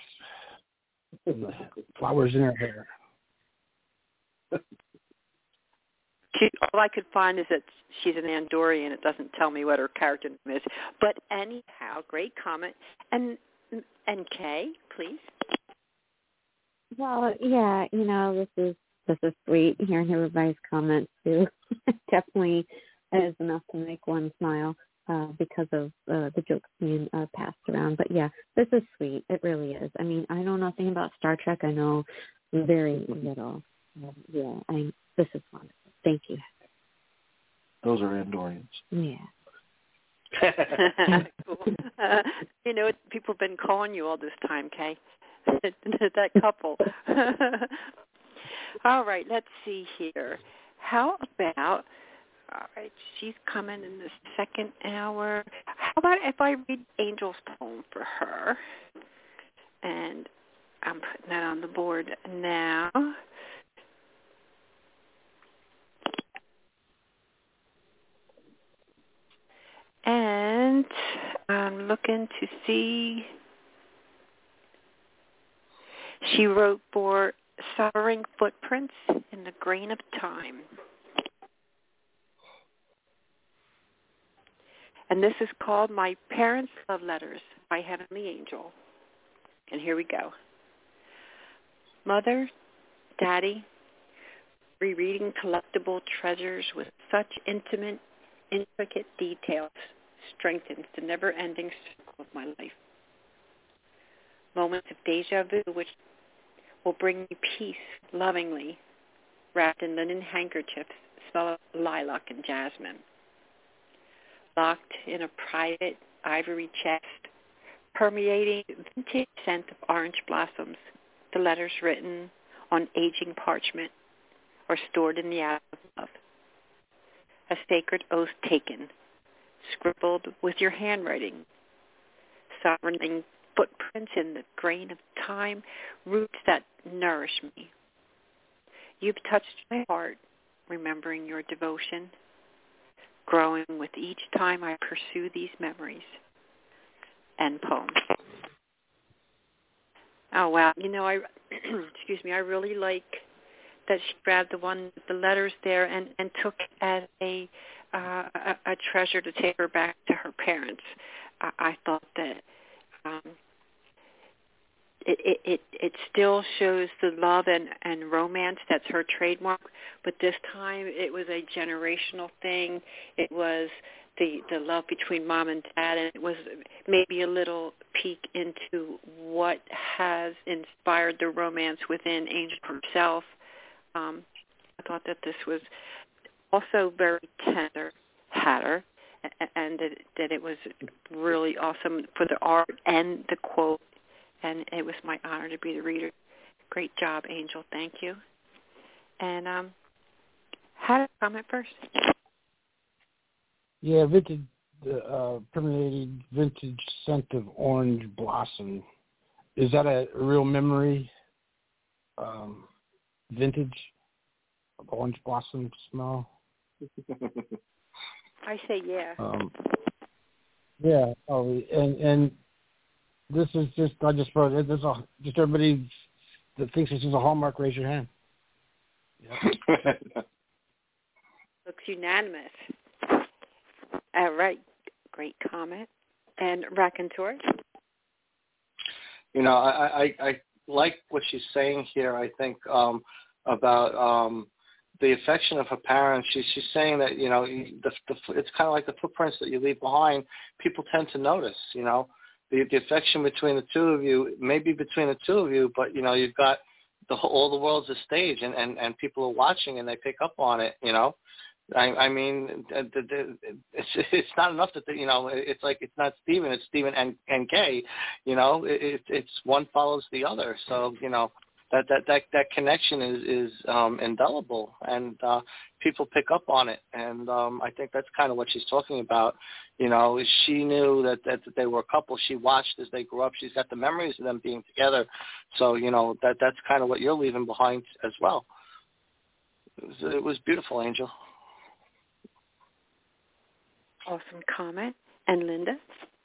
D: and the flowers in her hair.
C: she, all I could find is that she's an Andorian. It doesn't tell me what her character name is. But anyhow, great comment. And and Kay, please.
A: Well, yeah, you know, this is this is sweet hearing everybody's comments too. Definitely is enough to make one smile uh, because of uh, the jokes being uh, passed around. But yeah, this is sweet. It really is. I mean, I know nothing about Star Trek. I know very little. Um, yeah, I this is wonderful. Thank you.
F: Those are Andorians.
A: Yeah.
C: Cool. Uh, you know, people have been calling you all this time, Kay. That couple. All right, let's see here. How about, all right, she's coming in the second hour. How about if I read Angel's poem for her? And I'm putting that on the board now. And I'm looking to see. She wrote for Soaring Footprints in the Grain of Time. And this is called My Parents' Love Letters by Heavenly Angel. And here we go. Mother, Daddy, rereading collectible treasures with such intimate, intricate details strengthens the never-ending circle of my life. Moments of deja vu which will bring me peace lovingly, wrapped in linen handkerchiefs, smell of lilac and jasmine. Locked in a private ivory chest, permeating vintage scent of orange blossoms, the letters written on aging parchment or stored in the attic of love. A sacred oath taken, scribbled with your handwriting, sovereign footprints in the grain of time, roots that nourish me. You've touched my heart, remembering your devotion, growing with each time I pursue these memories. End poem. Oh, wow. You know, I, excuse me, I really like that she grabbed the one with the letters there and, and took it as a, uh, a, a treasure to take her back to her parents. I, I thought that um, it, it, it, it still shows the love and, and romance. That's her trademark. But this time it was a generational thing. It was the, the love between mom and dad, and it was maybe a little peek into what has inspired the romance within Angel herself. Um, I thought that this was also very tender, Hatter, and that, that it was really awesome for the art and the quote, and it was my honor to be the reader. Great job, Angel. Thank you. And um, Hatter, comment first.
D: Yeah, vintage, uh, permeated vintage scent of orange blossom. Is that a real memory? Um, vintage orange blossom smell?
C: I say yeah.
D: Um, yeah. Oh, and and this is just I just wrote it. There's a just everybody that thinks this is a Hallmark. Raise your hand. Yeah.
C: Looks unanimous. All right. Great comment. And Raconteur?
E: You know, I, I, I like what she's saying here, I think, um, about um, the affection of her parents. She's, she's saying that, you know, the, the, it's kind of like the footprints that you leave behind. People tend to notice, you know, the, the affection between the two of you, maybe between the two of you, but, you know, you've got the whole, all the world's a stage, and, and, and people are watching and they pick up on it, you know. I, I mean, it's it's not enough that, you know, it's like it's not Stephen, it's Stephen and, and Kay, you know, it, it's one follows the other. So, you know, that that, that, that connection is, is um, indelible, and uh, people pick up on it. And um, I think that's kind of what she's talking about. You know, she knew that, that, that they were a couple. She watched as they grew up. She's got the memories of them being together. So, you know, that that's kind of what you're leaving behind as well. It was, it was beautiful, Angel.
C: Awesome comment. And Linda?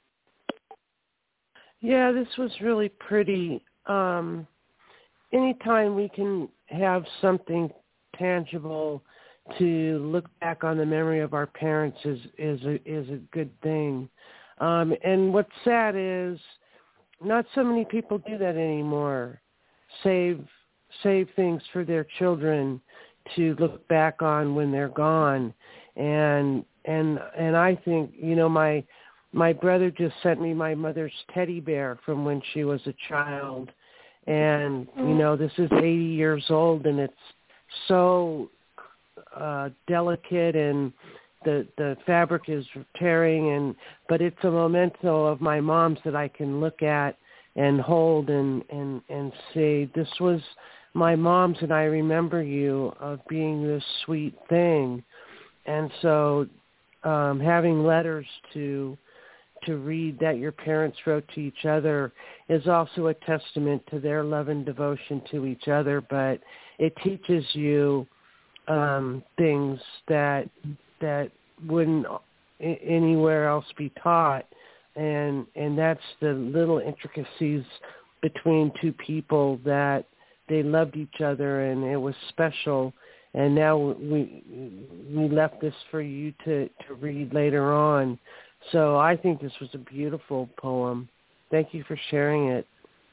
H: Yeah, this was really pretty. Um, anytime we can have something tangible to look back on the memory of our parents is is a, is a good thing. Um, and what's sad is not so many people do that anymore. Save save things for their children to look back on when they're gone. And and and I think, you know, my my brother just sent me my mother's teddy bear from when she was a child. And, you know, this is eighty years old, and it's so uh, delicate, and the the fabric is tearing, and but it's a memento of my mom's that I can look at and hold and, and, and say, this was my mom's, and I remember you of being this sweet thing. And so um, having letters to to read that your parents wrote to each other is also a testament to their love and devotion to each other, but it teaches you um, things that that wouldn't anywhere else be taught, and and that's the little intricacies between two people that they loved each other, and it was special. And now we we left this for you to, to read later on. So I think this was a beautiful poem. Thank you for sharing it.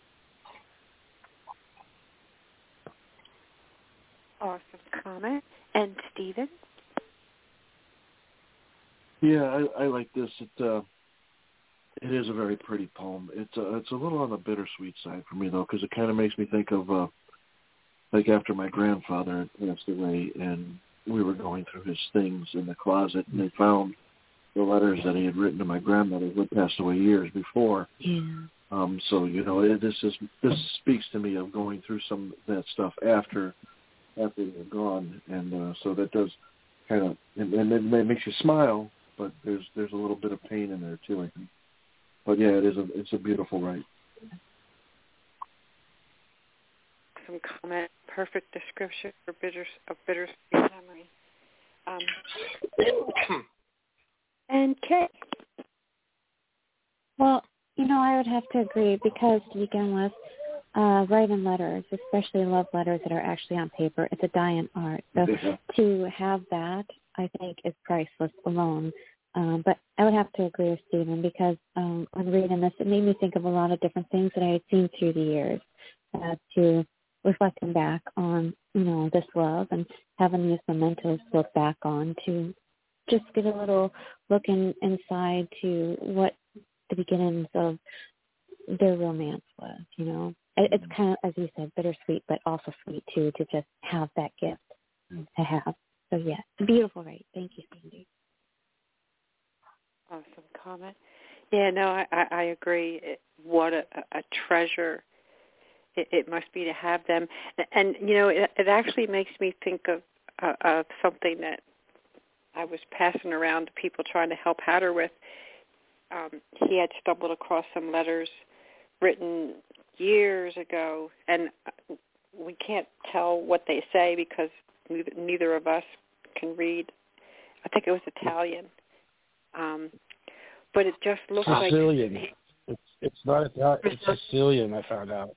C: Awesome comment. And Stephen?
F: Yeah, I, I like this. It uh, it is a very pretty poem. It's a, it's a little on the bittersweet side for me, though, because it kind of makes me think of, uh, like, after my grandfather had passed away, and we were going through his things in the closet, and they found the letters that he had written to my grandmother, who had passed away years before.
A: Yeah.
F: Um, so, you know, it, this is this speaks to me of going through some of that stuff after after they're gone, and uh, so that does kind of, and, and it makes you smile, but there's there's a little bit of pain in there too, I think. But yeah, it is a it's a beautiful write.
C: Some comment, perfect description for bitter of bittersweet memory. Um, and Kay.
A: Well, you know, I would have to agree because to begin with, uh, writing letters, especially love letters that are actually on paper, it's a dying art. So
F: Yeah.
A: to have that, I think, is priceless alone. Um, but I would have to agree with Stephen because um, when reading this, it made me think of a lot of different things that I had seen through the years. Uh, to reflecting back on, you know, this love and having these mementos to look back on to just get a little look in, inside to what the beginnings of their romance was, you know. It, it's kind of, as you said, bittersweet, but also sweet, too, to just have that gift to have. So, yeah, beautiful, right? Thank you, Sandy.
C: Awesome comment. Yeah, no, I, I, I agree. It, what a, a treasure it, it must be to have them. And, and you know, it, it actually makes me think of, uh, of something that I was passing around to people trying to help Hatter with. Um, he had stumbled across some letters written years ago, and we can't tell what they say because neither, neither of us can read. I think it was Italian. Um, but it just looks
D: Sicilian.
C: like...
D: It's, it's not Italian. It's Sicilian, I found out.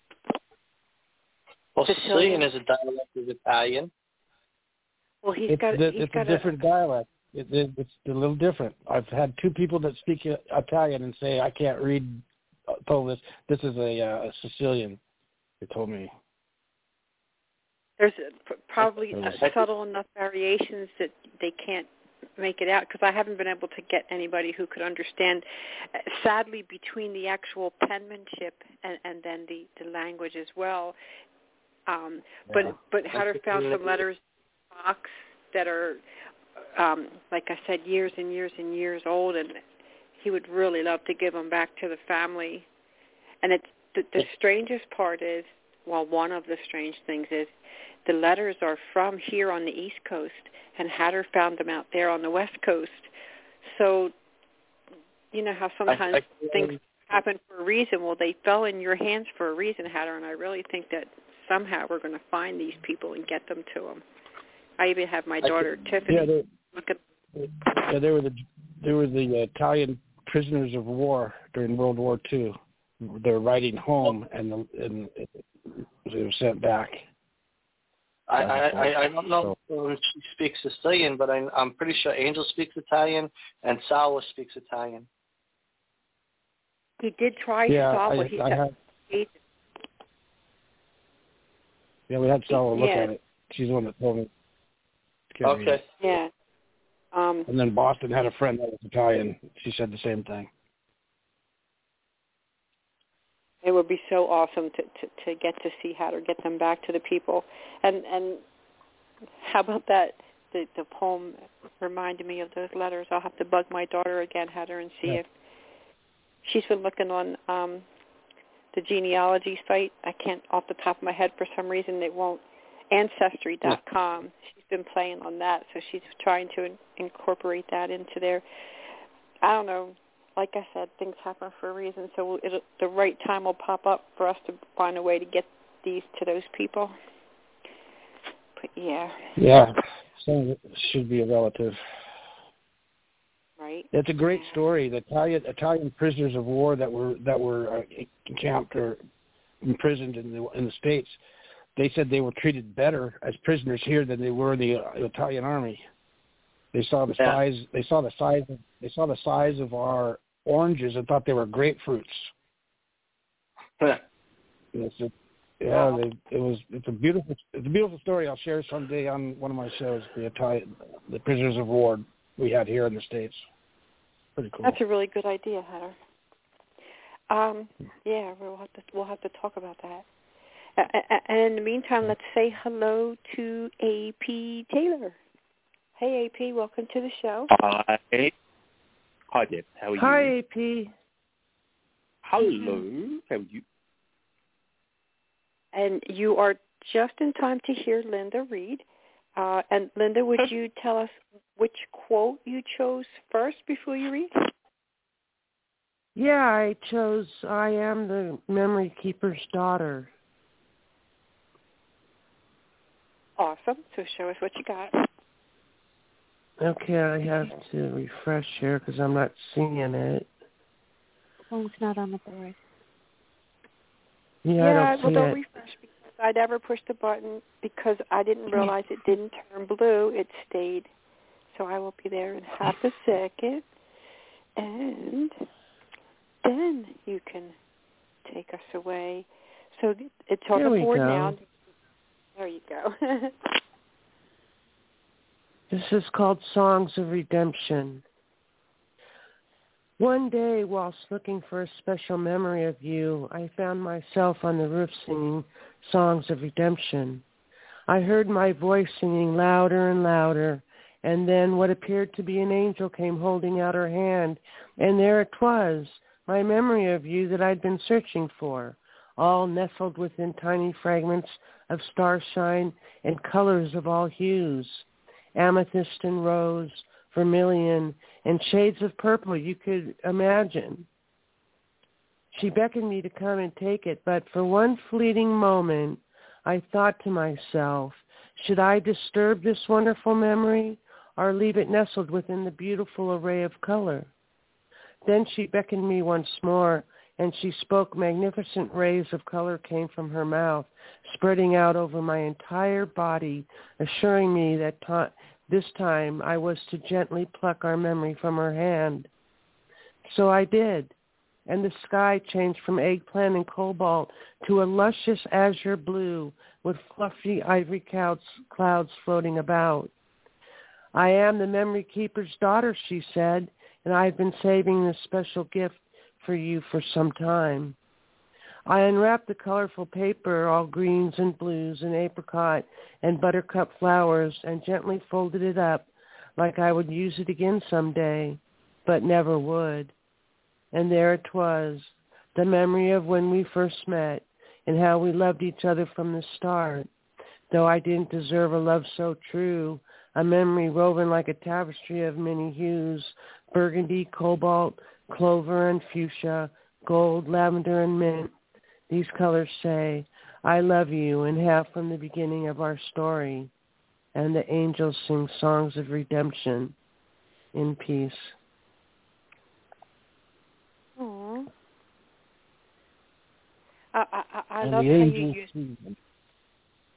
E: Well, Sicilian is a dialect of Italian.
C: Well, he's
D: it's
C: got,
D: the,
C: he's
D: it's
C: got
D: a different
C: a,
D: dialect. It, it, it's a little different. I've had two people that speak Italian and say, I can't read Polish. This is a, uh, a Sicilian, they told me.
C: There's probably uh, subtle enough variations that they can't make it out because I haven't been able to get anybody who could understand. Uh, sadly, between the actual penmanship and, and then the, the language as well. Um, but yeah. but Hatter found some letters in the box that are, um, like I said, years and years and years old, and he would really love to give them back to the family. And it's the, the strangest part is, well, one of the strange things is the letters are from here on the East Coast, and Hatter found them out there on the West Coast. So, you know how sometimes I, I, things happen for a reason. Well, they fell in your hands for a reason, Hatter, and I really think that somehow we're going to find these people and get them to them. I even have my daughter I, Tiffany
D: yeah, they,
C: look at.
D: Yeah, they were the they were the Italian prisoners of war during World War Two. They're writing home, and the, and they were sent back.
E: I, I, I, I don't know if she speaks Sicilian, but I, I'm pretty sure Angel speaks Italian and Sawa speaks Italian.
C: He did try
D: yeah,
C: Sawa.
D: I,
C: He
D: I
C: said,
D: had, yeah, we had Sawa look
C: yeah.
D: at it. She's the one that told me.
E: Okay.
C: Yeah. Um,
D: and then Boston had a friend that was Italian. She said the same thing.
C: It would be so awesome to, to, to get to see how to get them back to the people. And and how about that? The the poem reminded me of those letters. I'll have to bug my daughter again, Heather, and see
D: yeah.
C: if she's been looking on um, the genealogy site. I can't off the top of my head for some reason it won't. Ancestry dot com. She's been playing on that, so she's trying to in, incorporate that into there. I don't know. Like I said, things happen for a reason, so it'll, the right time will pop up for us to find a way to get these to those people. But yeah.
D: Yeah, so it should be a relative.
C: Right.
D: It's a great story. The Italian Italian prisoners of war that were that were uh, encamped or imprisoned in the in the States. They said they were treated better as prisoners here than they were in the uh, Italian army. They saw the
E: yeah.
D: size. They saw the size. Of, they saw the size of our oranges and thought they were grapefruits.
E: Yeah.
D: It's a, yeah, they, it was. It's a beautiful. It's a beautiful story. I'll share someday on one of my shows. The Italian, the prisoners of war we had here in the States. Pretty cool.
C: That's a really good idea, Heather. Um, yeah, we'll have to we'll have to talk about that. And in the meantime, let's say hello to A P Taylor. Hey, A P, welcome to the show.
I: Hi. Hi, Deb. How are you?
H: Hi, A P.
I: Hello. How are you?
C: And you are just in time to hear Linda read. Uh, and Linda, would you tell us which quote you chose first before you read?
H: Yeah, I chose I Am the Memory Keeper's Daughter.
C: Awesome. So show us what you got.
H: Okay, I have to refresh here because I'm not seeing it.
A: Oh, it's not on the board.
H: Yeah,
C: yeah
H: I don't see
C: well, don't
H: it.
C: refresh because I never pushed the button because I didn't realize it didn't turn blue. It stayed. So I will be there in half a second. And then you can take us away. So it's on
H: Here
C: the
H: we
C: board
H: go.
C: now. There you go.
H: This is called Songs of Redemption. One day, whilst looking for a special memory of you, I found myself on the roof singing Songs of Redemption. I heard my voice singing louder and louder, and then what appeared to be an angel came holding out her hand, and there it was, my memory of you that I'd been searching for, all nestled within tiny fragments of starshine and colors of all hues, amethyst and rose, vermilion, and shades of purple you could imagine. She beckoned me to come and take it, but for one fleeting moment, I thought to myself, should I disturb this wonderful memory or leave it nestled within the beautiful array of color? Then she beckoned me once more, and she spoke. Magnificent rays of color came from her mouth, spreading out over my entire body, assuring me that ta- this time I was to gently pluck our memory from her hand. So I did, and the sky changed from eggplant and cobalt to a luscious azure blue with fluffy ivory clouds, clouds floating about. I am the memory keeper's daughter, she said, and I've been saving this special gift for you for some time. I unwrapped the colorful paper, all greens and blues and apricot and buttercup flowers, and gently folded it up like I would use it again someday, but never would. And there it was, the memory of when we first met and how we loved each other from the start. Though I didn't deserve a love so true, a memory woven like a tapestry of many hues, burgundy, cobalt, clover and fuchsia, gold, lavender and mint. These colors say, I love you, and have from the beginning of our story. And the angels sing songs of redemption in peace.
C: Aww. I, I, I
D: And
C: love
D: the
C: how you
D: angels
C: use
D: sing.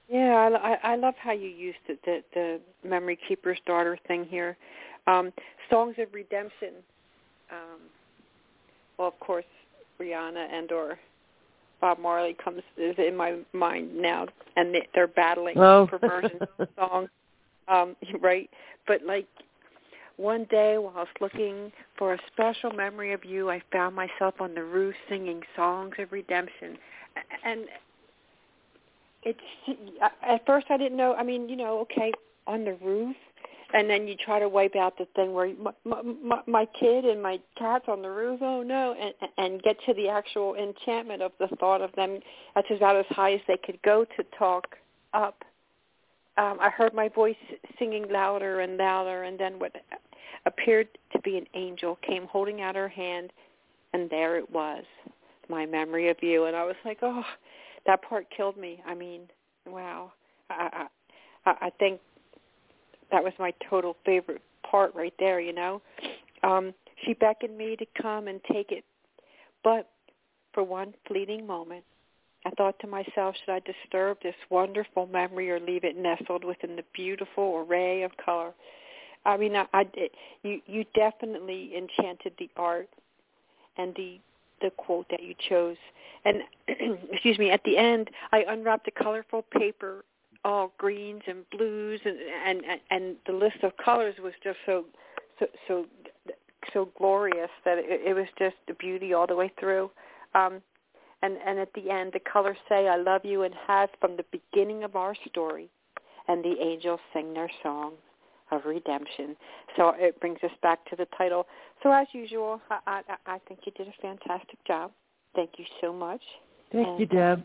C: Yeah, I, I, I love how you used the, the, the Memory Keeper's Daughter thing here. Um, Songs of Redemption. Um, well, of course, Rihanna and or Bob Marley comes is in my mind now, and they, they're battling
H: oh.
C: for versions of the song, um, right? But like one day while I was looking for a special memory of you, I found myself on the roof singing Songs of Redemption, and it's at first I didn't know. I mean, you know, okay, on the roof. And then you try to wipe out the thing where my, my, my kid and my cat's on the roof, oh no, and, and get to the actual enchantment of the thought of them. That's about as high as they could go to talk up. Um, I heard my voice singing louder and louder, and then what appeared to be an angel came holding out her hand, and there it was, my memory of you. And I was like, oh, that part killed me. I mean, wow. I, I, I think that was my total favorite part right there, you know. Um, she beckoned me to come and take it. But for one fleeting moment, I thought to myself, should I disturb this wonderful memory or leave it nestled within the beautiful array of color? I mean, I, I, you, you definitely enchanted the art and the the quote that you chose. And, excuse me, at the end, I unwrapped a colorful paper, all greens and blues, and, and and the list of colors was just so so so, so glorious that it, it was just a beauty all the way through. Um, and and at the end, the colors say, "I love you," and have from the beginning of our story, and the angels sing their song of redemption. So it brings us back to the title. So as usual, I I, I think you did a fantastic job. Thank you so much.
H: Thank
C: and,
H: you, Deb.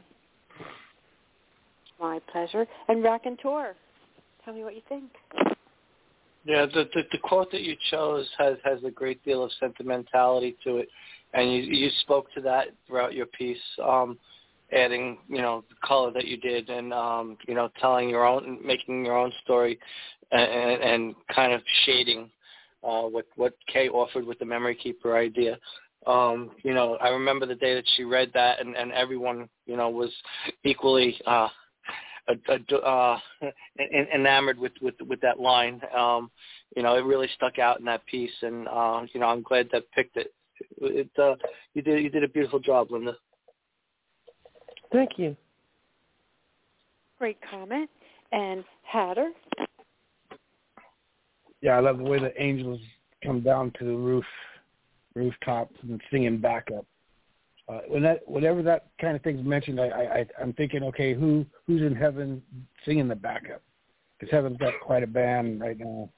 C: My pleasure. And Raconteur, tell me what you think.
E: Yeah, the, the the quote that you chose has has a great deal of sentimentality to it, and you you spoke to that throughout your piece, um, adding you know the color that you did, and um, you know telling your own, making your own story, and, and, and kind of shading uh, what what Kay offered with the Memory Keeper idea. Um, you know, I remember the day that she read that, and, and everyone you know was equally. Uh, Uh, enamored with, with with that line. Um, you know, it really stuck out in that piece, and uh, you know, I'm glad that picked it. It uh, you did you did a beautiful job, Linda.
H: Thank you.
C: Great comment. And Hatter?
D: Yeah, I love the way the angels come down to the roof, rooftops and singing backup. Uh, when that, whenever that kind of thing's mentioned, I, I, I'm thinking, okay, who who's in heaven singing the backup? Because heaven's got quite a band right now.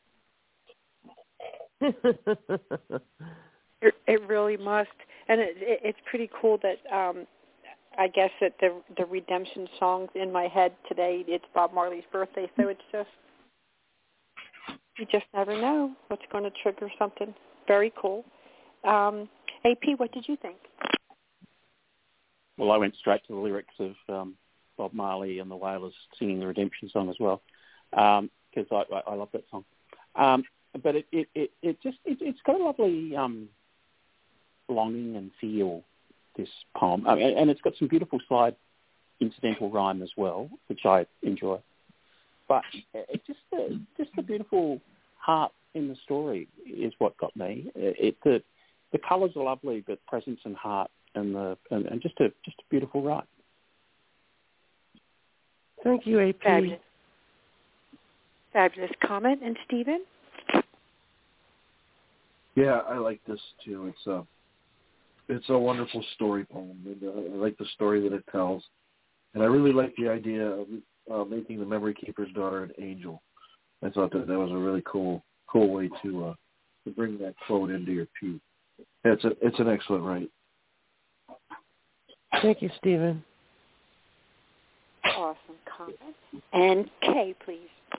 C: it, it really must, and it, it, it's pretty cool that um, I guess that the the redemption songs in my head today. It's Bob Marley's birthday, so it's just you just never know what's going to trigger something. Very cool. Um, A P, what did you think?
I: Well, I went straight to the lyrics of um, Bob Marley and the Wailers singing the Redemption song as well, because um, I, I, I love that song. Um, but it, it, it, it just it, it's got a lovely um, longing and feel, this poem, I mean, and it's got some beautiful side incidental rhyme as well, which I enjoy. But it just the just the beautiful heart in the story is what got me. It, it the the colours are lovely, but presence and heart. And the and, and just a just a beautiful ride.
H: Thank you, A P.
C: Fabulous, fabulous comment. And Stephen?
F: Yeah, I like this too. It's a it's a wonderful story poem. And, uh, I like the story that it tells, and I really like the idea of uh, making the Memory Keeper's Daughter an angel. I thought that that was a really cool cool way to uh, to bring that quote into your piece. It's a it's an excellent write.
H: Thank you, Stephen.
C: Awesome comment. And Kay, please.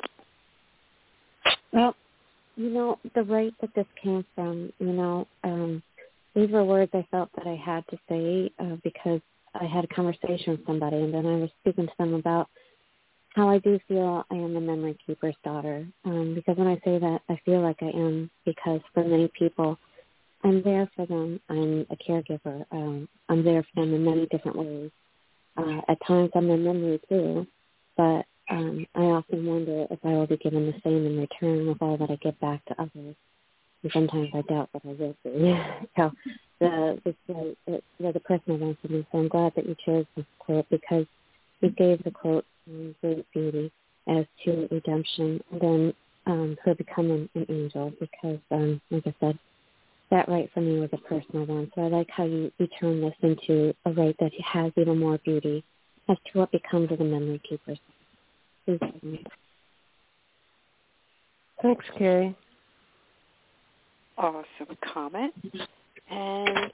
A: Well, you know, the right that this came from, you know, um, these were words I felt that I had to say uh, because I had a conversation with somebody, and then I was speaking to them about how I do feel I am the Memory Keeper's daughter. Um, because when I say that, I feel like I am, because for many people, I'm there for them. I'm a caregiver. Um, I'm there for them in many different ways. Uh, at times I'm in memory too, but um, I often wonder if I will be given the same in return with all that I give back to others. And sometimes I doubt that I will be. So the, this was it was a personal one for me. So I'm glad that you chose this quote because you gave the quote um, great beauty as to redemption and then um, her becoming an angel because, um, like I said, that rite for me was a personal one. So I like how you, you turn this into a rite that has even more beauty as to what becomes of the memory keepers. Please help me.
H: Thanks, Carrie.
C: Awesome comment. And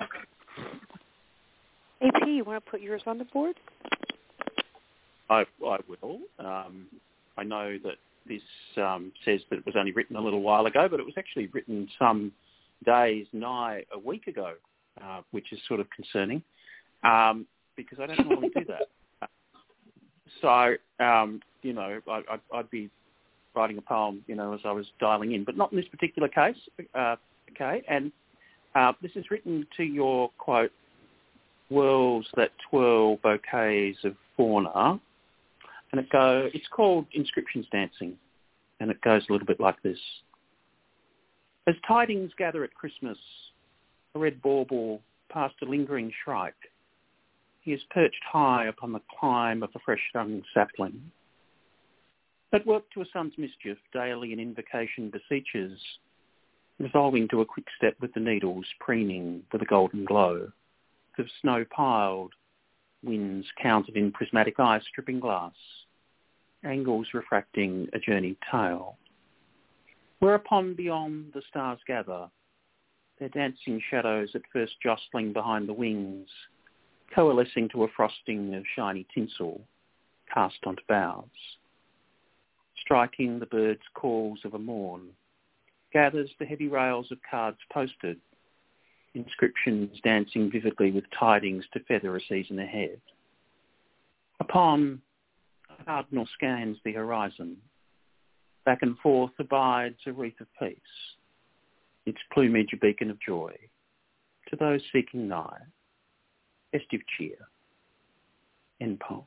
C: A P, you want to put yours on the board?
I: I, I will. Um, I know that this um, says that it was only written a little while ago, but it was actually written some days, nigh a week ago, uh, which is sort of concerning um, because I don't normally do that. So, um, you know, I, I'd, I'd be writing a poem, you know, as I was dialing in, but not in this particular case, uh, okay? And uh, this is written to your, quote, whirls that twirl bouquets of fauna, and it go. It's called Inscriptions Dancing, and it goes a little bit like this. As tidings gather at Christmas, a red bauble past a lingering shrike, he is perched high upon the climb of a fresh-stung sapling. At work to a son's mischief, daily an invocation beseeches, resolving to a quick step with the needles preening with a golden glow, of snow-piled, winds counted in prismatic eye-stripping glass, angles refracting a journeyed tale. Whereupon beyond the stars gather, their dancing shadows at first jostling behind the wings, coalescing to a frosting of shiny tinsel cast onto boughs. Striking the birds' calls of a morn, gathers the heavy rails of cards posted, inscriptions dancing vividly with tidings to feather a season ahead. Upon a cardinal scans the horizon, back and forth abides a wreath of peace, its plumage a beacon of joy, to those seeking nigh, festive cheer, end poem.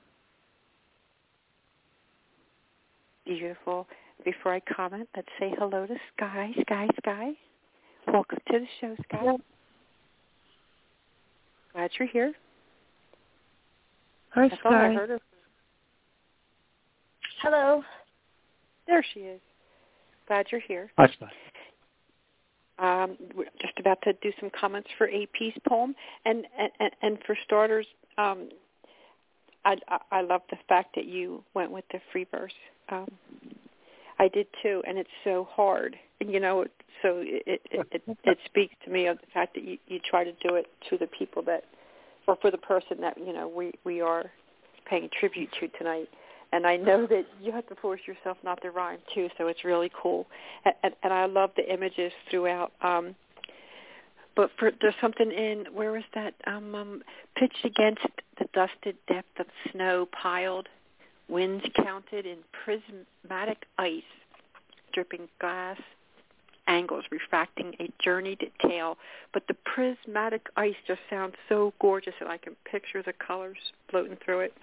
C: Beautiful. Before I comment, let's say hello to Sky. Sky, Sky. Welcome to the show, Sky. Hello. Glad you're here.
H: Hi,
C: I
H: Sky.
C: thought I heard her.
J: Hello.
C: There she is. Glad you're here.
I: Hi, Sky.
C: Um, we're just about to do some comments for A P's poem, and and, and for starters, um, I, I I love the fact that you went with the free verse. Um, I did too, and it's so hard, and you know, so it it, it it speaks to me of the fact that you, you try to do it to the people that, or for the person that you know we we are paying tribute to tonight. And I know that you have to force yourself not to rhyme too, so it's really cool. And, and, and I love the images throughout. Um, but for, there's something in, where was that? Um, um, pitched against the dusted depth of snow piled, winds counted in prismatic ice, dripping glass, angles refracting a journeyed tale. But the prismatic ice just sounds so gorgeous, and I can picture the colors floating through it.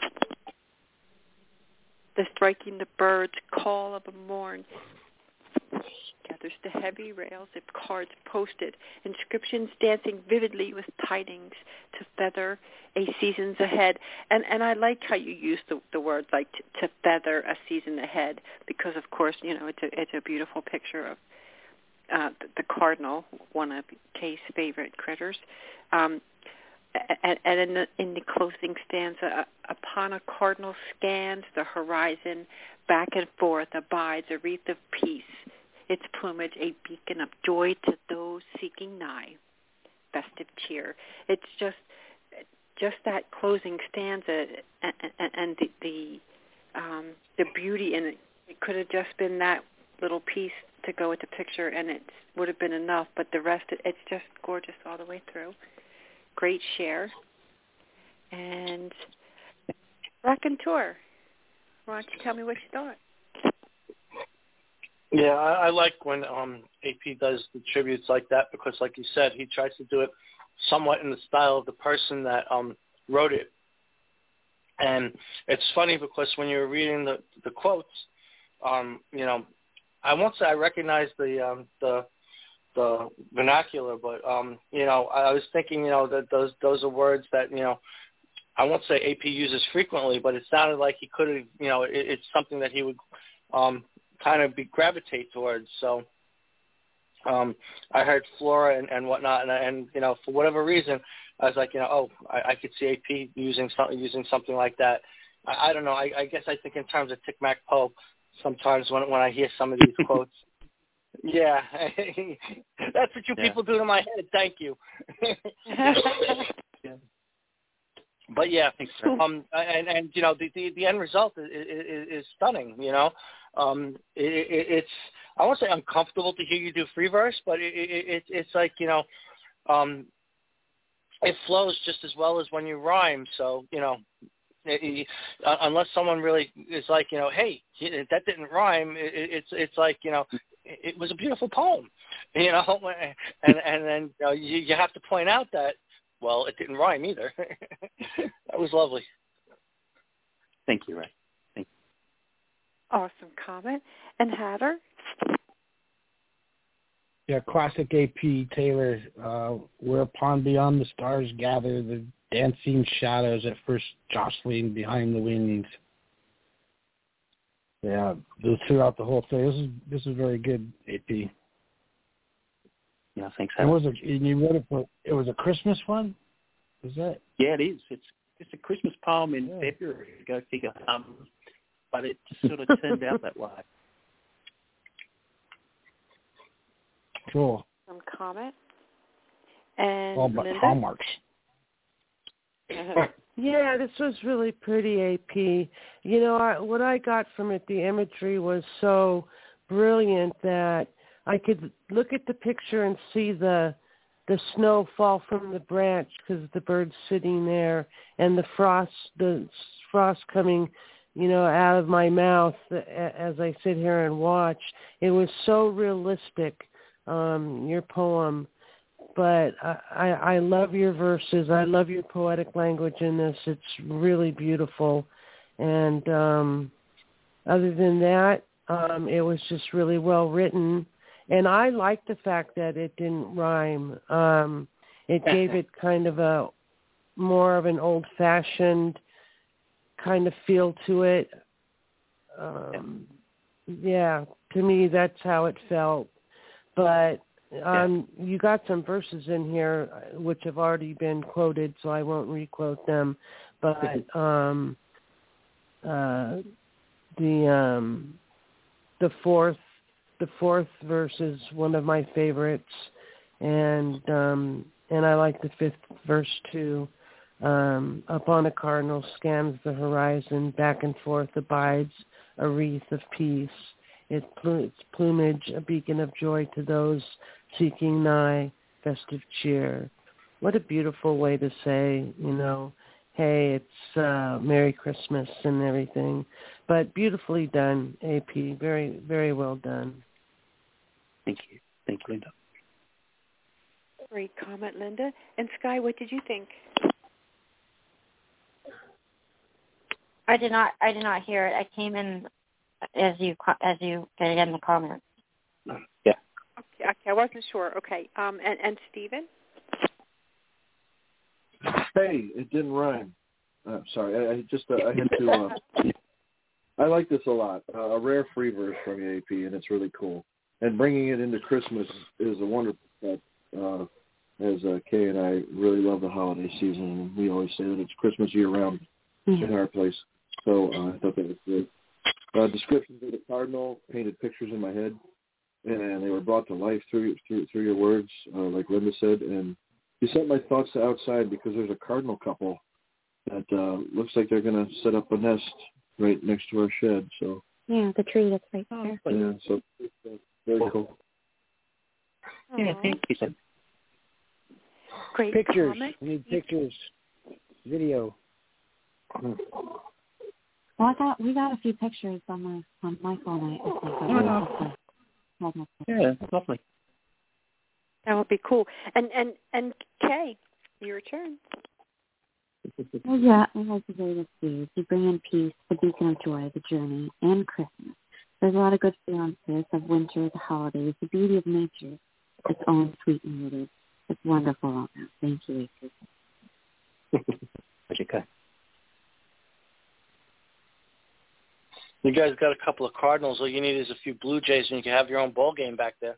C: The striking the bird's call of a morn gathers the heavy rails of cards posted, inscriptions dancing vividly with tidings to feather a season's ahead. And and I like how you use the, the word like to, to feather a season ahead, because of course you know it's a it's a beautiful picture of uh, the, the cardinal, one of Kay's favorite critters. Um, And, and in, the, in the closing stanza, upon a cardinal scans the horizon, back and forth abides a wreath of peace, its plumage a beacon of joy to those seeking nigh, festive cheer. It's just just that closing stanza and, and, and the the, um, the beauty in it. It could have just been that little piece to go with the picture, and it would have been enough. But the rest, it's just gorgeous all the way through. Great share. And Raconteur, why don't you tell me what you thought?
E: Yeah, I, I like when um, A P does the tributes like that because, like you said, he tries to do it somewhat in the style of the person that um, wrote it. And it's funny because when you were reading the the quotes, um, you know, I won't say I recognize the um, the the vernacular, but um, you know, I was thinking, you know, that those those are words that, you know, I won't say A P uses frequently, but it sounded like he could have, you know, it, it's something that he would um, kind of be gravitate towards. So um, I heard flora and, and whatnot, and, and you know, for whatever reason, I was like, you know, oh, I, I could see A P using something using something like that. I, I don't know. I, I guess I think in terms of Tick-Mack Poe, sometimes when when I hear some of these quotes, yeah, that's what you
I: yeah.
E: people do to my head. Thank you.
I: yeah.
E: But yeah, um, and and you know, the the, the end result is, is, is stunning. You know, um, it, it, it's I won't say uncomfortable to hear you do free verse, but it, it, it it's like, you know, um, it flows just as well as when you rhyme. So, you know, it, it, unless someone really is like, you know, hey, that didn't rhyme, it, it's it's like, you know, it, it was a beautiful poem, you know, and and then you know, you, you have to point out that, well, it didn't rhyme either. That was lovely.
I: Thank you, Ray. Thank
C: you. Awesome comment. And Hatter?
D: Yeah, classic A P Taylor. Uh, whereupon beyond the stars gather, the dancing shadows at first jostling behind the wings. Yeah, throughout the whole thing. This is this is very good, A P.
I: Yeah, thanks.
D: And was it? And you wrote it for? It was a Christmas one. Was that?
I: Yeah, it is. It's it's a Christmas poem in
D: yeah.
I: February. Go figure. Um, but it just sort of turned out that way.
D: Cool.
C: Some comment. And
D: All about
C: Linda?
D: hallmarks.
H: Yeah, this was really pretty, A P. You know, I, what I got from it, the imagery was so brilliant that I could look at the picture and see the the snow fall from the branch because the bird's sitting there, and the frost, the frost coming, you know, out of my mouth as I sit here and watch. It was so realistic, um, your poem. But I, I, I love your verses. I love your poetic language in this. It's really beautiful. And um, other than that, um, it was just really well written. And I like the fact that it didn't rhyme. Um, it gave it kind of a more of an old-fashioned kind of feel to it. Um, yeah, to me, that's how it felt. But um, yeah. you got some verses in here which have already been quoted, so I won't re-quote them. But um, uh, the um, the fourth the fourth verse is one of my favorites, and um, and I like the fifth verse too. Um, upon a cardinal scans the horizon, back and forth abides a wreath of peace. Its plumage a beacon of joy to those seeking nigh festive cheer. What a beautiful way to say, you know, hey, it's uh, Merry Christmas and everything. But beautifully done, A P. Very, very well done.
I: Thank you. Thank you, Linda.
C: Great comment, Linda. And Sky, what did you think?
A: I did not. I did not hear it. I came in as you as you get in the comments.
I: Yeah.
C: Okay, okay, I wasn't sure. Okay. Um. And and Stephen.
F: Hey, it didn't rhyme. Uh, sorry, I, I just uh, I had to. Uh, I like this a lot. Uh, a rare free verse from the A P, and it's really cool. And bringing it into Christmas is a wonderful step. Uh, as uh, Kay and I really love the holiday season, and we always say that it's Christmas year round mm-hmm. in our place. So uh, I thought that was great. Uh, descriptions of the cardinal painted pictures in my head, and they were brought to life through through, through your words, uh, like Linda said. And you sent my thoughts to outside because there's a cardinal couple that uh, looks like they're going to set up a nest right next to our shed. So
A: yeah, the tree that's right there.
F: Yeah, so uh, very cool.
I: Yeah, thank you.
C: Great
D: pictures.
C: comment.
D: We need pictures. Video.
A: Well, I got we got a few pictures on my on my phone. I think.
I: Oh, no. Yeah, lovely.
C: That would be cool. And and and Kay, your turn.
A: Well, yeah, I like the various foods. You bring in peace, the beacon of joy, the journey, and Christmas. There's a lot of good feelings of winter, the holidays, the beauty of nature, its own sweet and rooted. It's wonderful all now. Thank you, Richard.
I: Okay.
E: You guys got a couple of Cardinals. All you need is a few Blue Jays, and you can have your own ball game back there.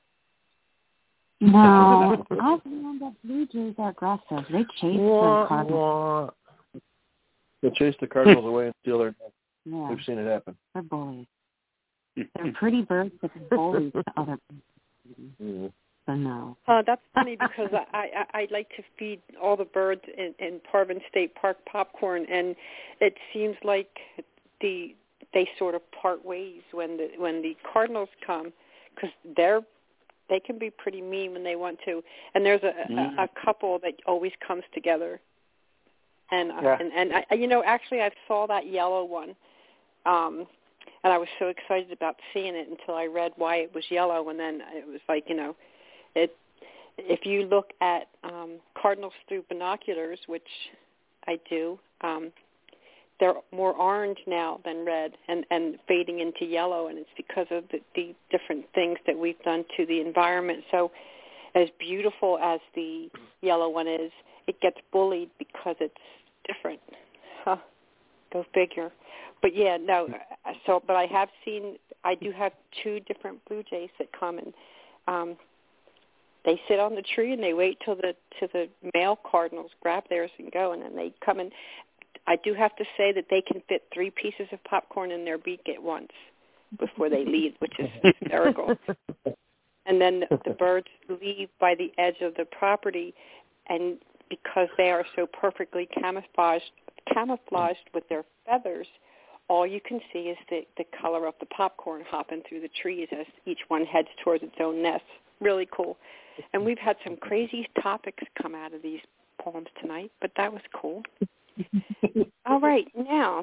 A: No, I found that Blue Jays are aggressive. They chase the Cardinals.
F: They chase the Cardinals away and steal their nest.
A: Yeah.
F: We've seen it happen.
A: They're bullies. They're pretty birds, but they're bullies to other people.
F: Mm-hmm.
A: So no.
C: Uh, that's funny because I, I I like to feed all the birds in, in Parvin State Park popcorn, and it seems like the they sort of part ways when the when the Cardinals come, because they're they can be pretty mean when they want to, and there's a, mm. a, a couple that always comes together, and
E: yeah.
C: and and I, you know actually I saw that yellow one. Um, And I was so excited about seeing it until I read why it was yellow, and then it was like, you know, it. If you look at um, cardinals through binoculars, which I do, um, they're more orange now than red, and, and fading into yellow, and it's because of the, the different things that we've done to the environment. So, as beautiful as the yellow one is, it gets bullied because it's different. Huh. Go figure. But yeah, no. So, but I have seen. I do have two different blue jays that come and um, they sit on the tree and they wait till the till the male cardinals grab theirs and go, and then they come and. I do have to say that they can fit three pieces of popcorn in their beak at once before they leave, which is hysterical. And then the, the birds leave by the edge of the property, and because they are so perfectly camouflaged, camouflaged with their feathers, all you can see is the, the color of the popcorn hopping through the trees as each one heads towards its own nest. Really cool. And we've had some crazy topics come out of these poems tonight, but that was cool. All right, now,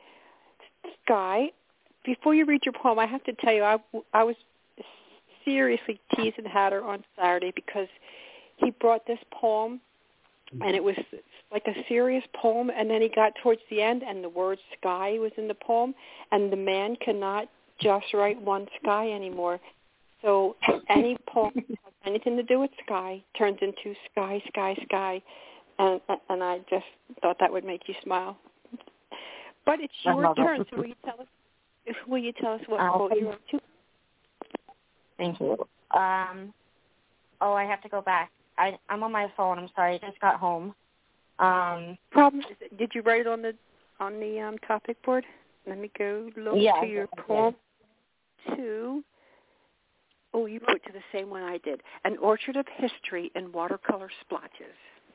C: Sky, before you read your poem, I have to tell you, I, I was seriously teasing Hatter on Saturday because he brought this poem, and it was like a serious poem, and then he got towards the end, and the word sky was in the poem, and the man cannot just write one sky anymore. So any poem that has anything to do with sky turns into sky, sky, sky. And, and I just thought that would make you smile. But it's your turn, so will you tell us? Will you tell us what
J: uh,
C: quote you're up to?
J: Thank you. Um, oh, I have to go back. I, I'm on my phone. I'm sorry. I just got home. Um,
C: Problem is, did you write it on the on the um, topic board? Let me go look
J: yeah,
C: to your poem. Two. Oh, you put to the same one I did. An Orchard of History in Watercolor Splotches.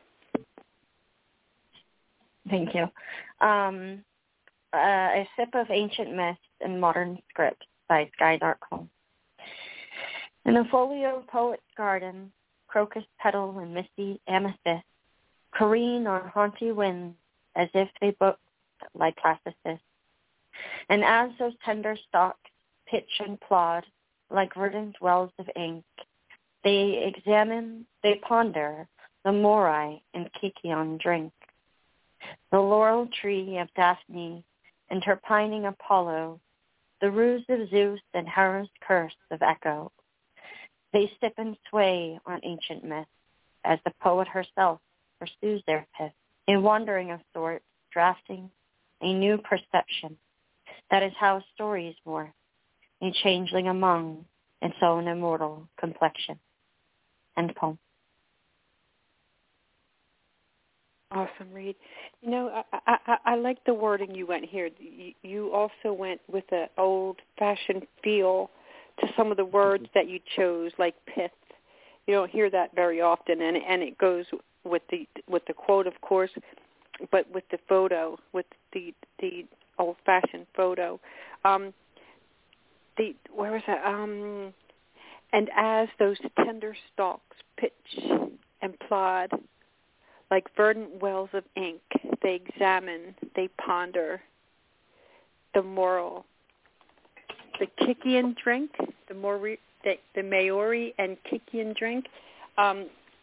J: Thank you. Um, uh, a Sip of Ancient Myths in Modern Script by Sky Darkholm. In the folio poet's garden, crocus petal and misty amethyst careen on haunty winds as if they booked like classicists. And as those tender stalks pitch and plod like verdant wells of ink, they examine, they ponder the Morai and Kikion drink. The laurel tree of Daphne and her pining Apollo, the ruse of Zeus and Hera's curse of Echo. They sip and sway on ancient myths as the poet herself pursues their pith, a wandering of sorts, drafting a new perception. That is how stories morph, a changeling among its own immortal complexion. End poem.
C: Awesome, Reed. You know, I, I, I like the wording you went here. You, you also went with an old-fashioned feel to some of the words that you chose, like pith. You don't hear that very often, and and it goes with the with the quote, of course, but with the photo, with the the old-fashioned photo. Um, the where was that? Um, and as those tender stalks pitch and plod. Like verdant wells of ink, they examine, they ponder the moral. The Kikian drink, the, Mori, the, the Maori and Kikian drink, um,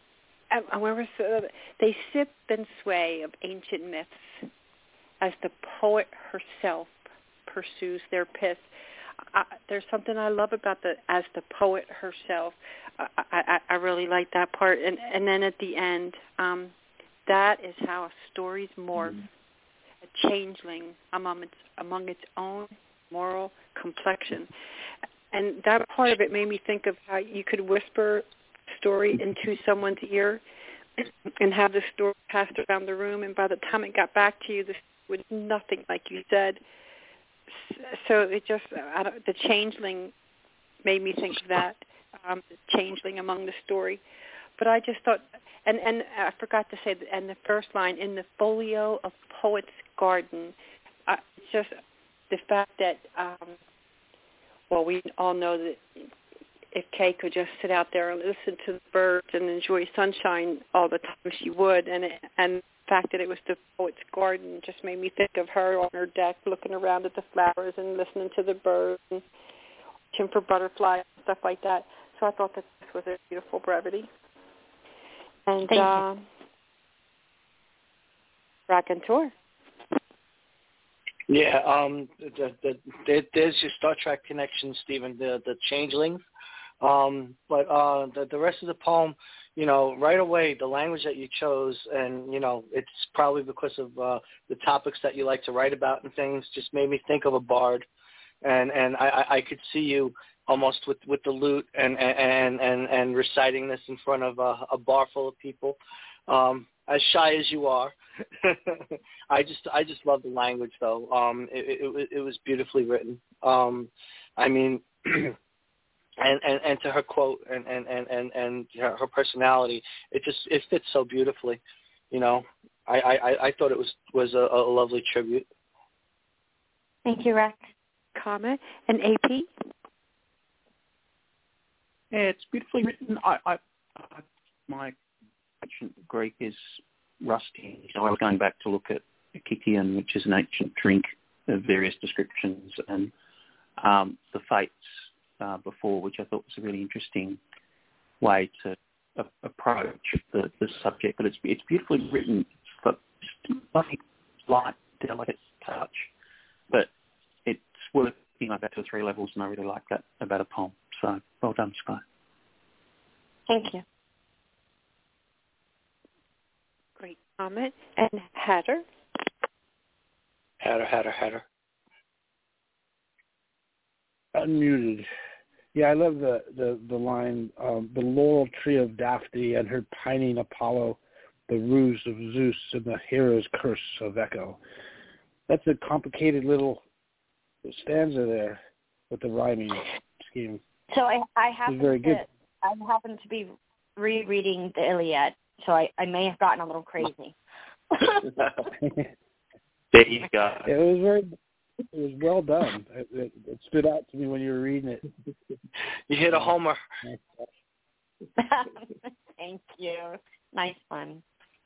C: I remember they sip and sway of ancient myths as the poet herself pursues their pith. I, there's something I love about the as the poet herself. I, I, I really like that part. And, and then at the end, um, that is how a story's morph, mm-hmm. a changeling among its, among its own moral complexion. And that part of it made me think of how you could whisper story into someone's ear and have the story passed around the room, and by the time it got back to you, this was nothing like you said. So it just, I don't, the changeling made me think of that, um, the changeling among the story. But I just thought, and, and I forgot to say, and the first line, in the folio of Poet's Garden, uh, just the fact that, um, well, we all know that if Kay could just sit out there and listen to the birds and enjoy sunshine all the time, she would. And it, and the fact that it was the Poet's Garden just made me think of her on her deck looking around at the flowers and listening to the birds and watching for butterflies and stuff like that. So I thought that this was a beautiful brevity. And
J: Thank
C: uh, Raconteur.
E: Yeah, um, the, the, the, there's your Star Trek connection, Stephen, the, the changelings. Um, but uh, the, the rest of the poem, you know, right away, the language that you chose, and, you know, it's probably because of uh, the topics that you like to write about and things, just made me think of a bard. And, and I, I could see you almost with, with the lute and, and, and, and reciting this in front of a, a bar full of people. Um, as shy as you are, I just I just love the language, though. Um, it, it, it was beautifully written. Um, I mean, and, and, and to her quote and, and, and, and, and her personality, it just it fits so beautifully. You know, I, I, I thought it was was a, a lovely tribute.
J: Thank you, Rex.
C: Comment and A P.
I: Yeah, it's beautifully written. I, I, I my ancient Greek is rusty, so I was going back to look at Kikian, which is an ancient drink of various descriptions, and um, the fates uh, before, which I thought was a really interesting way to uh, approach the, the subject. But it's it's beautifully written. It's got nothing light, delicate touch, but it's working like that to three levels, and I really like that about a poem. So well done, Sky.
J: Thank you.
C: Great comment. And Hatter?
E: Hatter, Hatter, Hatter.
D: Unmuted. Yeah, I love the, the, the line, um, the laurel tree of Daphne and her pining Apollo, the ruse of Zeus and the hero's curse of Echo. That's a complicated little stanza there with the rhyming scheme.
J: So I, I happen
D: very
J: to,
D: good.
J: I happen to be rereading the Iliad, so I, I may have gotten a little crazy.
I: There you go.
D: It was very, it was well done. It, it, it stood out to me when you were reading it.
E: You hit a homer.
J: Thank you. Nice one.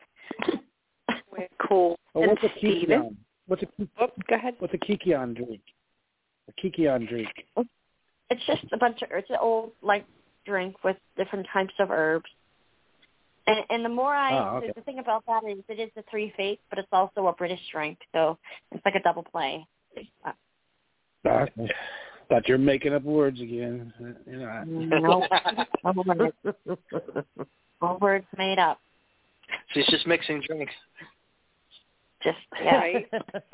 C: Cool.
D: Oh, what's a Kikion? What's a
C: oh, go ahead.
D: What's a Kikion drink? A Kikion drink.
J: It's just a bunch of, it's an old, like, drink with different types of herbs. And, and the more I,
D: oh, okay.
J: the, the thing about that is it is the three fates, but it's also a British drink, so it's like a double play. Uh,
D: I thought you were making up words again. You know.
J: No. All words made up.
E: She's just mixing drinks.
J: Just, yeah.
C: Right.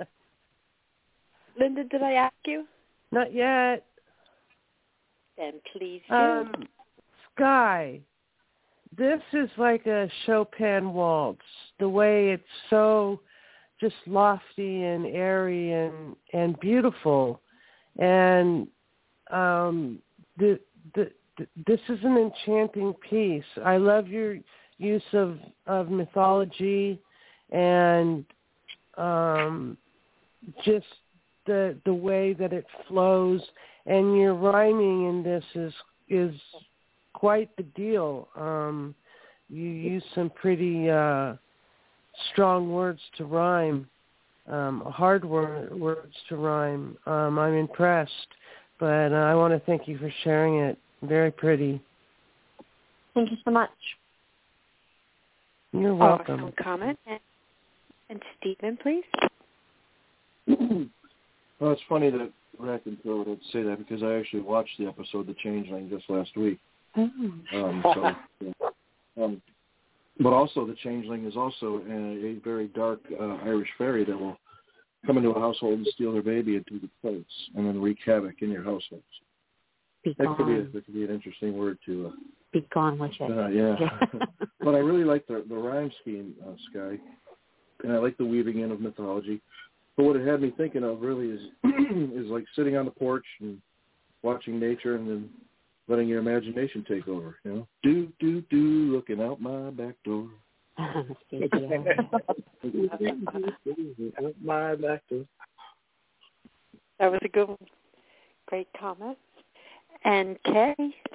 C: Linda, did I ask you?
H: Not yet.
C: Then please do.
H: Um, Sky, this is like a Chopin waltz. The way it's so just lofty and airy and, and beautiful. And um, the, the, the, this is an enchanting piece. I love your use of, of mythology and um, just the the way that it flows, and your rhyming in this is is quite the deal. Um, you use some pretty uh, strong words to rhyme, um, hard word, words to rhyme. Um, I'm impressed, but uh, I want to thank you for sharing it. Very pretty.
J: Thank you so much.
H: You're welcome.
C: Awesome comment. And, and Stephen, please.
F: Well, it's funny that Rack and Phil would say that because I actually watched the episode The Changeling just last week.
A: Oh.
F: Um, so, yeah. um, but also, The Changeling is also a, a very dark uh, Irish fairy that will come into a household and steal their baby and do the place and then wreak havoc in your household.
A: Be
F: that
A: gone.
F: could be a, that could be an interesting word to. Uh,
A: be gone with it.
F: Uh, yeah. But I really like the the rhyme scheme, uh, Sky, and I like the weaving in of mythology. But what it had me thinking of really is is like sitting on the porch and watching nature and then letting your imagination take over. You know, do do do, looking out my back door. My back door.
C: That was a good one. Great comment. And Kay?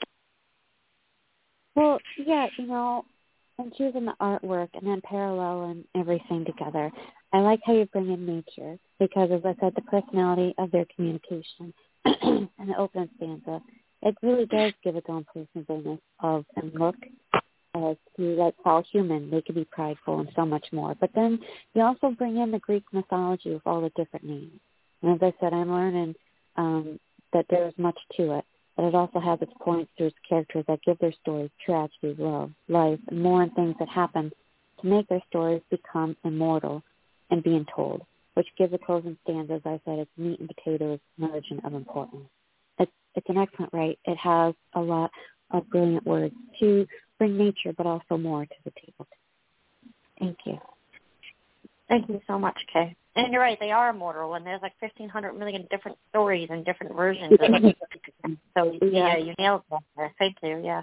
A: Well, yeah, you know, and choosing the artwork and then paralleling everything together. I like how you bring in nature because, as I said, the personality of their communication and the open stanza, it really does give its own personableness of and look as to, like, all human. They can be prideful and so much more. But then you also bring in the Greek mythology with all the different names. And as I said, I'm learning um, that there's much to it. But it also has its points through its characters that give their stories tragedy, love, life, and more and things that happen to make their stories become immortal and being told, which gives the closing stanza, as I said, its meat and potatoes margin of importance. It's, it's an excellent right. It has a lot of brilliant words to bring nature, but also more to the table. Thank you.
J: Thank you so much, Kay. And you're right, they are immortal, and there's like fifteen hundred million different stories and different versions of it. So, yeah, you nailed that. Thank you, yeah.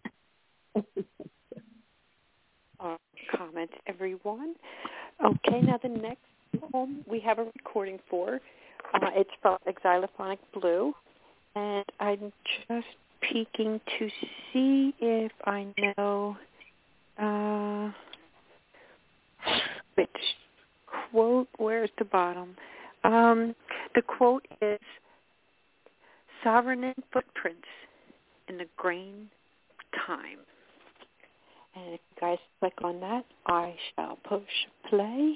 C: uh, comments, everyone. Okay, now the next poem we have a recording for. Uh, it's from Xylophonic Blue, and I'm just peeking to see if I know uh, which quote. Where's the bottom? Um, the quote is, "Sovereign footprints in the grain of time." And if you guys click on that, I shall push play.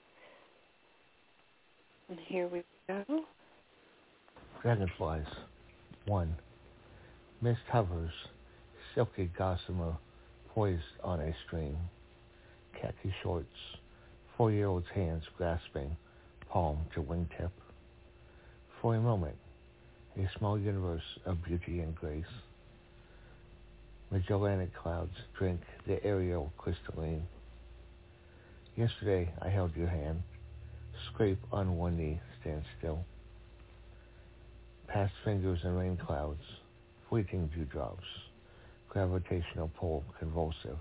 C: And here we go.
K: Dragonflies. One. Mist hovers, silky gossamer poised on a stream. Khaki shorts, four-year-old's hands grasping palm to wingtip. For a moment, a small universe of beauty and grace. Magellanic clouds drink the aerial crystalline. Yesterday I held your hand, scrape on one knee, stand still. Past fingers and rain clouds, fleeting dewdrops, gravitational pull convulsive.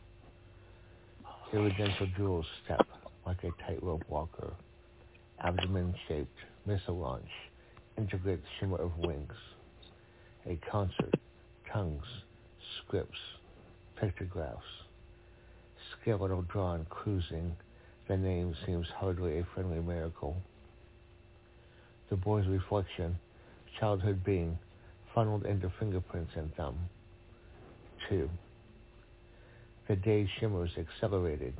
K: Iridential jewels step like a tightrope walker, abdomen-shaped missile launch, intricate shimmer of wings. A concert, tongues, scripts, pictographs, skeletal drawn cruising, the name seems hardly a friendly miracle. The boy's reflection, childhood being, funneled into fingerprints and thumb. Two. The day shimmers accelerated.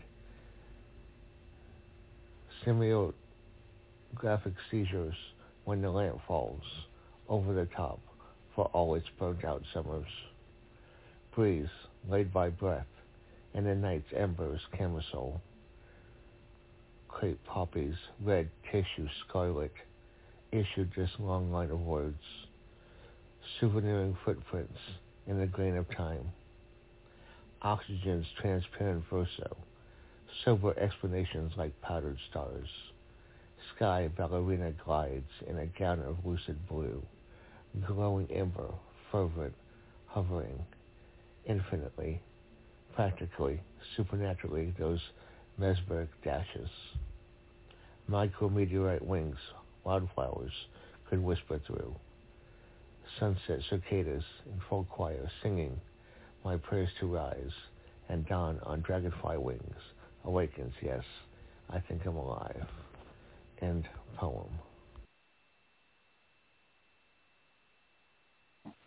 K: Semiographic seizures when the lamp falls over the top for all its burnt-out summers. Breeze, laid by breath, and the night's embers camisole. Crepe poppies, red tissue scarlet, issued this long line of words. Souveniring footprints in the grain of time. Oxygen's transparent verso, sober explanations like powdered stars. Sky ballerina glides in a gown of lucid blue, glowing ember, fervent, hovering, infinitely, practically, supernaturally, those mesmeric dashes. Micrometeorite wings, wildflowers could whisper through. Sunset cicadas in full choir singing my prayers to rise, and dawn on dragonfly wings awakens, yes, I think I'm alive. End poem.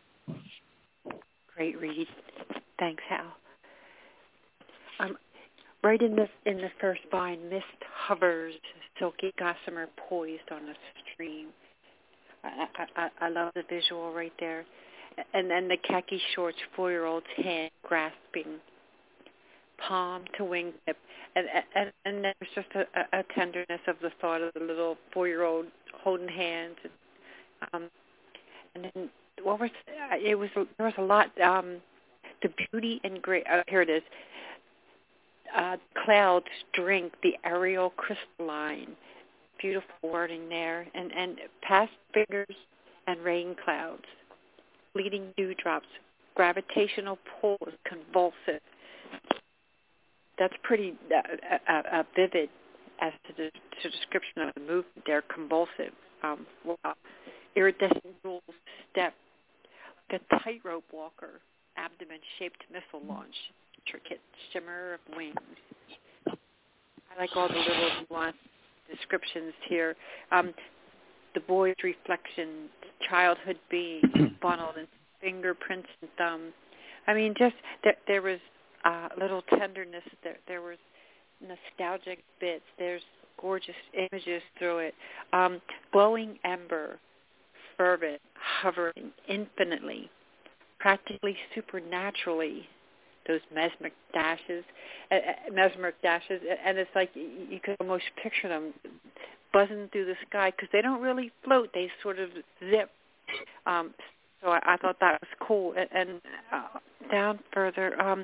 C: Great read. Thanks, Hal. Um, right in the in the first vine, mist hovers, silky gossamer poised on a stream. I, I, I love the visual right there. And then the khaki shorts, four-year-old's hand grasping palm to wingtip. And, and, and there's just a, a tenderness of the thought of the little four-year-old holding hands. Um, and then what was, it was, there was a lot, um, the beauty and great, uh, here it is, uh, clouds drink the aerial crystalline. Beautiful wording there, and, and past fingers and rain clouds, fleeting dewdrops, gravitational pulls, convulsive. That's pretty uh, uh, uh, vivid as to the to description of the movement there, convulsive. Um, wow. Iridescent jewels step, like a tightrope walker, abdomen-shaped missile launch, intricate shimmer of wings. I like all the little nuances. Descriptions here. Um, the boy's reflections, childhood being funneled in fingerprints and thumbs. I mean, just there, there was uh, little tenderness. There, there was nostalgic bits. There's gorgeous images through it. Um, glowing ember, fervent, hovering infinitely, practically supernaturally. Those mesmeric dashes, uh, mesmeric dashes, and it's like you, you could almost picture them buzzing through the sky because they don't really float; they sort of zip. Um, so I, I thought that was cool. And, and uh, down further, um,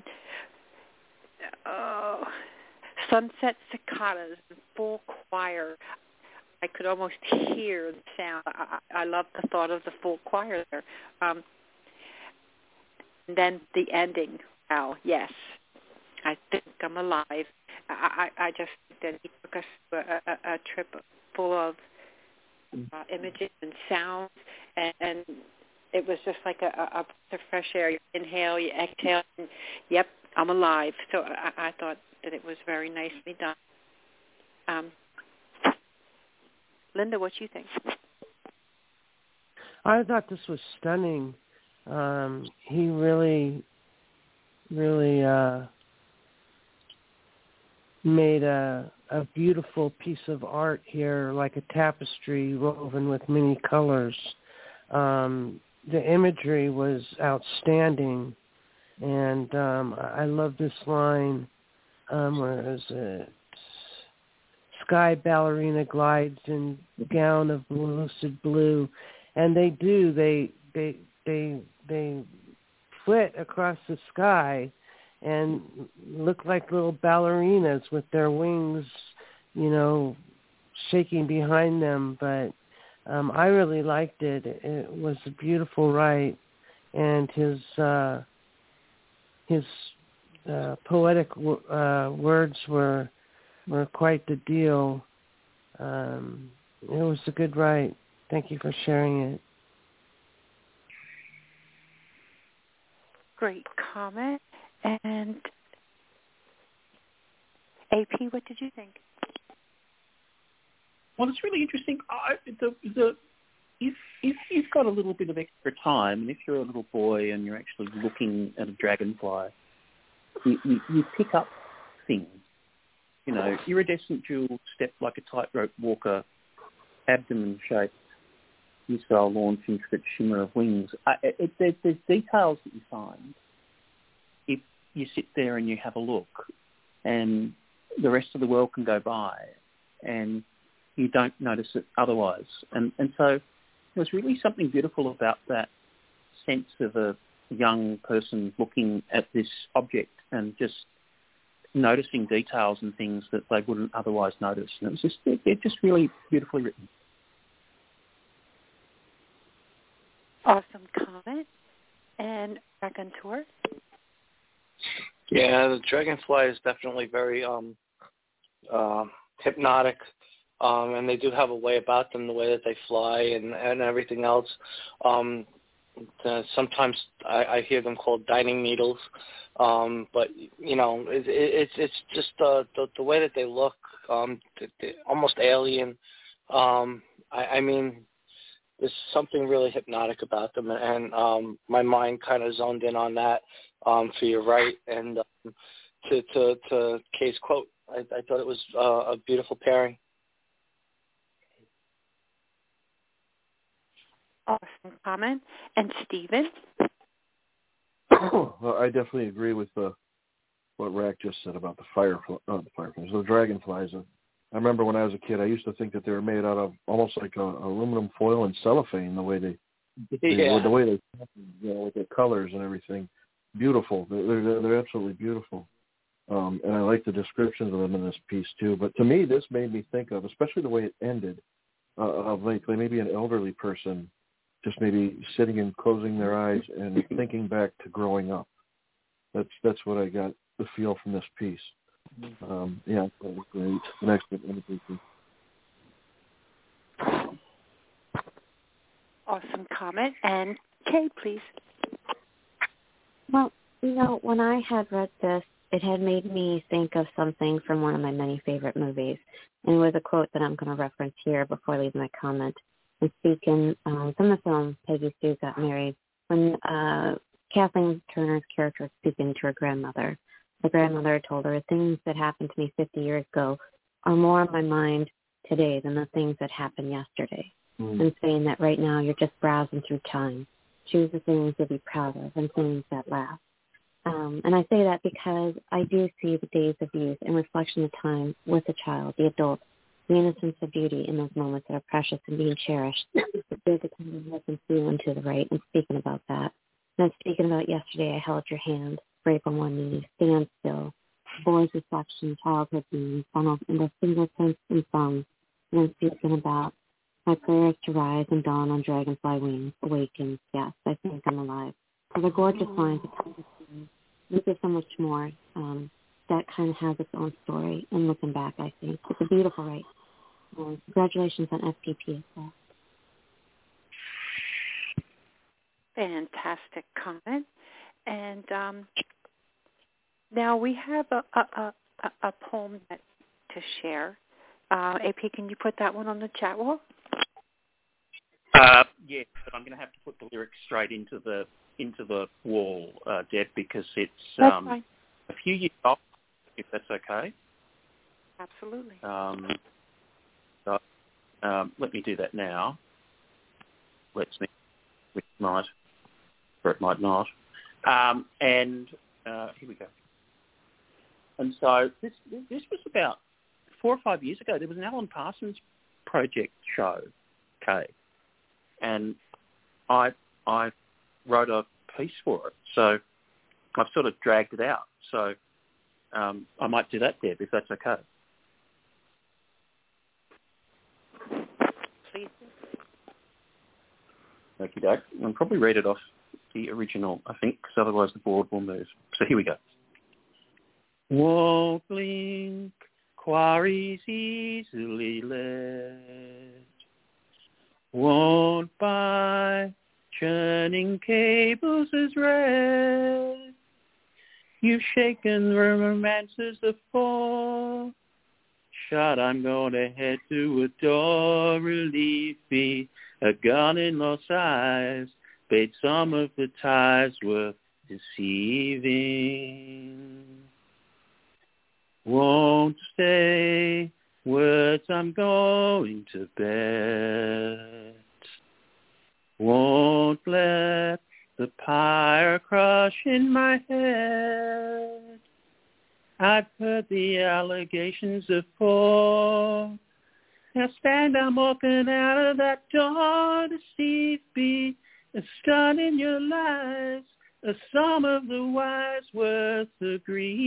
C: uh, sunset cicadas in full choir. I could almost hear the sound. I, I love the thought of the full choir there. Um, and then the ending. Wow, yes, I think I'm alive. I, I, I just think that he took us to a, a, a trip full of uh, images and sounds, and, and it was just like a, a breath of fresh air. You inhale, you exhale, and yep, I'm alive. So I, I thought that it was very nicely done. Um, Linda, what do you think?
H: I thought this was stunning. Um, he really... really uh, made a, a beautiful piece of art here, like a tapestry woven with many colors. Um, the imagery was outstanding, and um, I love this line um, where is it? Sky ballerina glides in gown of lucid blue, and they do they they they they. flit across the sky and look like little ballerinas with their wings, you know, shaking behind them. But um, I really liked it. It was a beautiful write, and his uh, his uh, poetic uh, words were were quite the deal. Um, it was a good write. Thank you for sharing it.
C: Great comment. And A P, what did you think?
I: Well, it's really interesting. I, the, the, if, if you've got a little bit of extra time, and if you're a little boy and you're actually looking at a dragonfly, you, you, you pick up things. You know, iridescent jewels step like a tightrope walker, abdomen-shaped, missile launch, intricate shimmer of wings. I, it, it, there's details that you find if you sit there and you have a look, and the rest of the world can go by, and you don't notice it otherwise. And, and so there's really something beautiful about that sense of a young person looking at this object and just noticing details and things that they wouldn't otherwise notice. And it was just, it, it just really beautifully written.
C: Awesome comment. And Raconteur?
E: Yeah, the dragonfly is definitely very um, uh, hypnotic, um, and they do have a way about them, the way that they fly and, and everything else. Um, uh, sometimes I, I hear them called dining needles, um, but you know, it, it, it's it's just uh, the the way that they look, um, almost alien. Um, I, I mean. There's something really hypnotic about them, and um, my mind kind of zoned in on that um, for your right. And um, to, to, to Kay's quote. I, I thought it was uh, a beautiful pairing.
C: Awesome comment. And Stephen?
F: Well, I definitely agree with uh, what Rack just said about the fire, uh, the fireflies, the dragonflies. I remember when I was a kid, I used to think that they were made out of almost like a, aluminum foil and cellophane. The way they, they
E: yeah.
F: the way they, you know, with their colors and everything, beautiful. They're they're, they're absolutely beautiful. Um, and I like the descriptions of them in this piece too. But to me, this made me think of, especially the way it ended, uh, of like, like maybe an elderly person just maybe sitting and closing their eyes and thinking back to growing up. That's that's what I got the feel from this piece. Um, yeah, that was great. An excellent invitation.
C: Awesome comment. And Kay, please.
A: Well, you know, when I had read this, it had made me think of something from one of my many favorite movies. And it was a quote that I'm going to reference here before I leave my comment. And speaking um, from the film Peggy Sue Got Married, when uh, Kathleen Turner's character was speaking to her grandmother, the grandmother told her, things that happened to me fifty years ago are more on my mind today than the things that happened yesterday. Mm. And saying that right now you're just browsing through time. Choose the things you'll be proud of and things that last. Um, and I say that because I do see the days of youth and reflection of time with the child, the adult, the innocence of beauty in those moments that are precious and being cherished. There's a kind of look and feel into the right and speaking about that. And then speaking about yesterday, I held your hand, break on one knee, stand still, boy's reflection, childhood being funneled into fingerprints and songs. And then speaking about my prayers to rise and dawn on dragonfly wings, awakens, yes, I think I'm alive. So the gorgeous lines of there's so much more um, that kind of has its own story. And looking back, I think it's a beautiful write. Um, congratulations on S P P as well.
C: Fantastic comment. And um, now we have a, a, a, a poem that, to share. Uh, A P, can you put that one on the chat wall?
I: Uh, yes, but I'm going to have to put the lyrics straight into the into the wall, uh, Deb, because it's um, a few years old, if that's okay.
C: Absolutely.
I: Um, so, um, let me do that now. Let's me, which might, or it might not. Um, and uh, here we go. And so this this was about four or five years ago. There was an Alan Parsons project show, okay, and I I wrote a piece for it. So I've sort of dragged it out. So um, I might do that, Deb, if that's okay.
C: Please.
I: Okie doke. I'll probably read it off the original, I think, because otherwise the board will move. So here we go. Won't blink, quarries easily led. Won't buy, churning cables is red. You've shaken romances afore. Shot, I'm gonna head to a door, relief be a gun in lost eyes. Bait some of the ties were deceiving. Won't stay, words I'm going to bed. Won't let the pyre crush in my head. I've heard the allegations before. Now stand, I'm walking out of that door to see be a stun in your lies, a sum of the wise worth of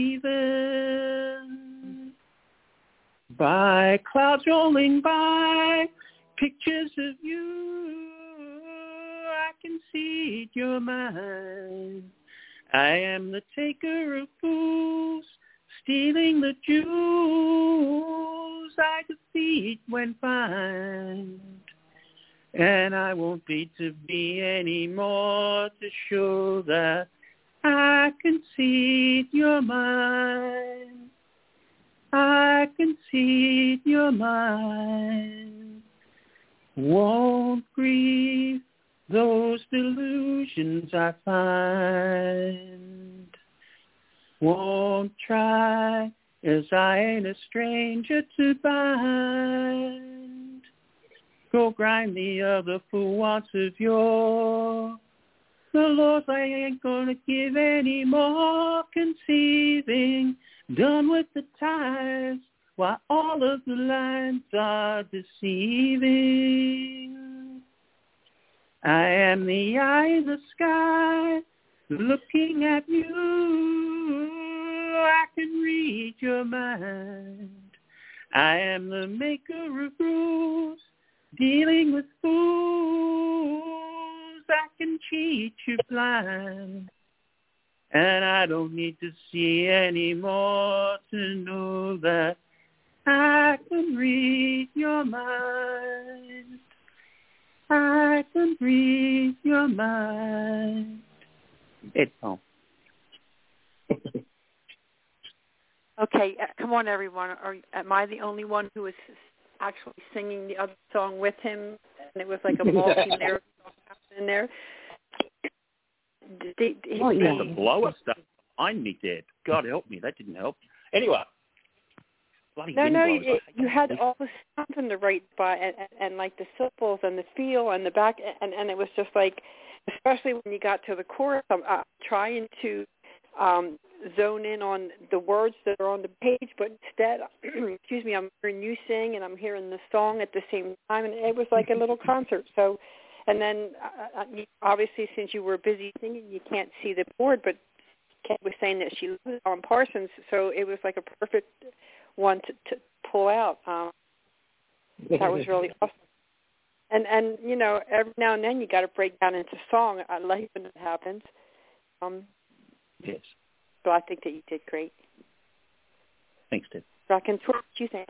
I: grieving. By clouds rolling by, pictures of you, I can see your mind. I am the taker of fools, stealing the jewels I defeat when find. And I won't be to be anymore to show that I concede your mind. I concede your mind. Won't grieve those delusions I find. won't try, as I ain't a stranger to bind. Go grind the other for wants of yours. The Lord, I ain't gonna give any more conceiving. Done with the ties, while all of the lines are deceiving. I am the eye in the sky, looking at you. I can read your mind. I am the maker of rules, dealing with fools. I can cheat you blind, and I don't need to see any more to know that I can read your mind. I can read your mind. It's home.
C: Okay, uh, come on, everyone. Are, am I the only one who is actually singing the other song with him? And it was like a multi-lyric song in there. Did, did,
I: oh, yeah.
C: the,
I: The blower stuff behind me did. God help me, that didn't help. Anyway. Bloody
C: no, no,
I: you,
C: you had all the sounds in the right spot, and, and, and like the syllables and the feel and the back, and, and it was just like, especially when you got to the chorus, I'm uh, trying to um, zone in on the words that are on the page, but instead, excuse me, I'm hearing you sing and I'm hearing the song at the same time, and it was like a little concert. So, and then uh, obviously, since you were busy singing, you can't see the board, but Kate was saying that she loves Alan Parsons, so it was like a perfect one to, to pull out. Um, that was really awesome. And, and you know, every now and then you got to break down into song. I like when it happens. Um,
I: yes.
C: So I think that you did great.
I: Thanks, Deb.
C: Rock and What do you think?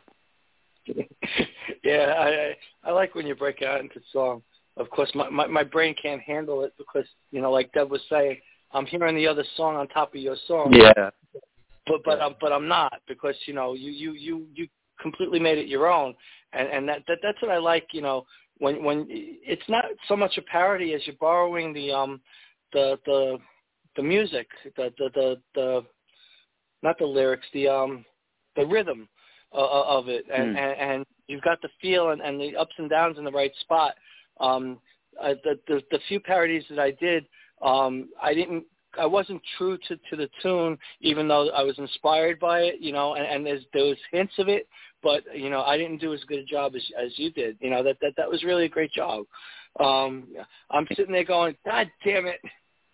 E: yeah, I, I I like when you break out into song. Of course, my, my, my brain can't handle it because, you know, like Deb was saying, I'm hearing the other song on top of your song.
I: Yeah.
E: But but I'm but I'm not, because you know you, you, you, you completely made it your own, and and that, that that's what I like. You know, when when it's not so much a parody as you're borrowing the um the the the music, the the the, the not the lyrics, the um the rhythm uh, of it, and,
I: mm.
E: and and you've got the feel and, and the ups and downs in the right spot. Um, I, the, the the few parodies that I did, um, I didn't. I wasn't true to, to the tune, even though I was inspired by it, you know, and, and there's there was hints of it, but you know, I didn't do as good a job as as you did. You know, that that that was really a great job. Um, I'm sitting there going, God damn it.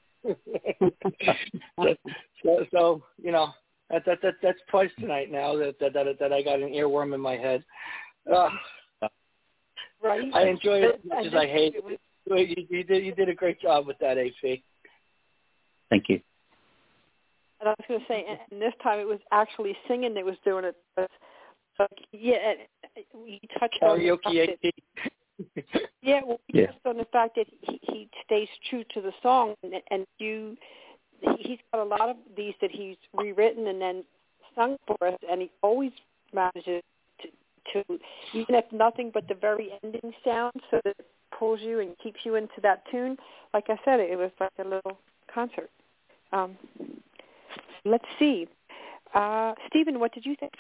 E: so, so, so you know, that that that that's twice tonight now that that that, that I got an earworm in my head. Uh,
C: right.
E: I enjoy it as much as I hate it. You, you did you did a great job with that, A P.
I: Thank you.
C: And I was going to say, and this time it was actually singing that was doing it. But, but yeah, you touched
E: Karaoke
C: on the fact that, yeah, well, you
I: yeah.
C: touched on the fact that he, he stays true to the song, and, and you, he's got a lot of these that he's rewritten and then sung for us, and he always manages to, to even if nothing but the very ending sound, so that it pulls you and keeps you into that tune. Like I said, it was like a little concert. Um, let's see. Uh, Stephen, what did you think?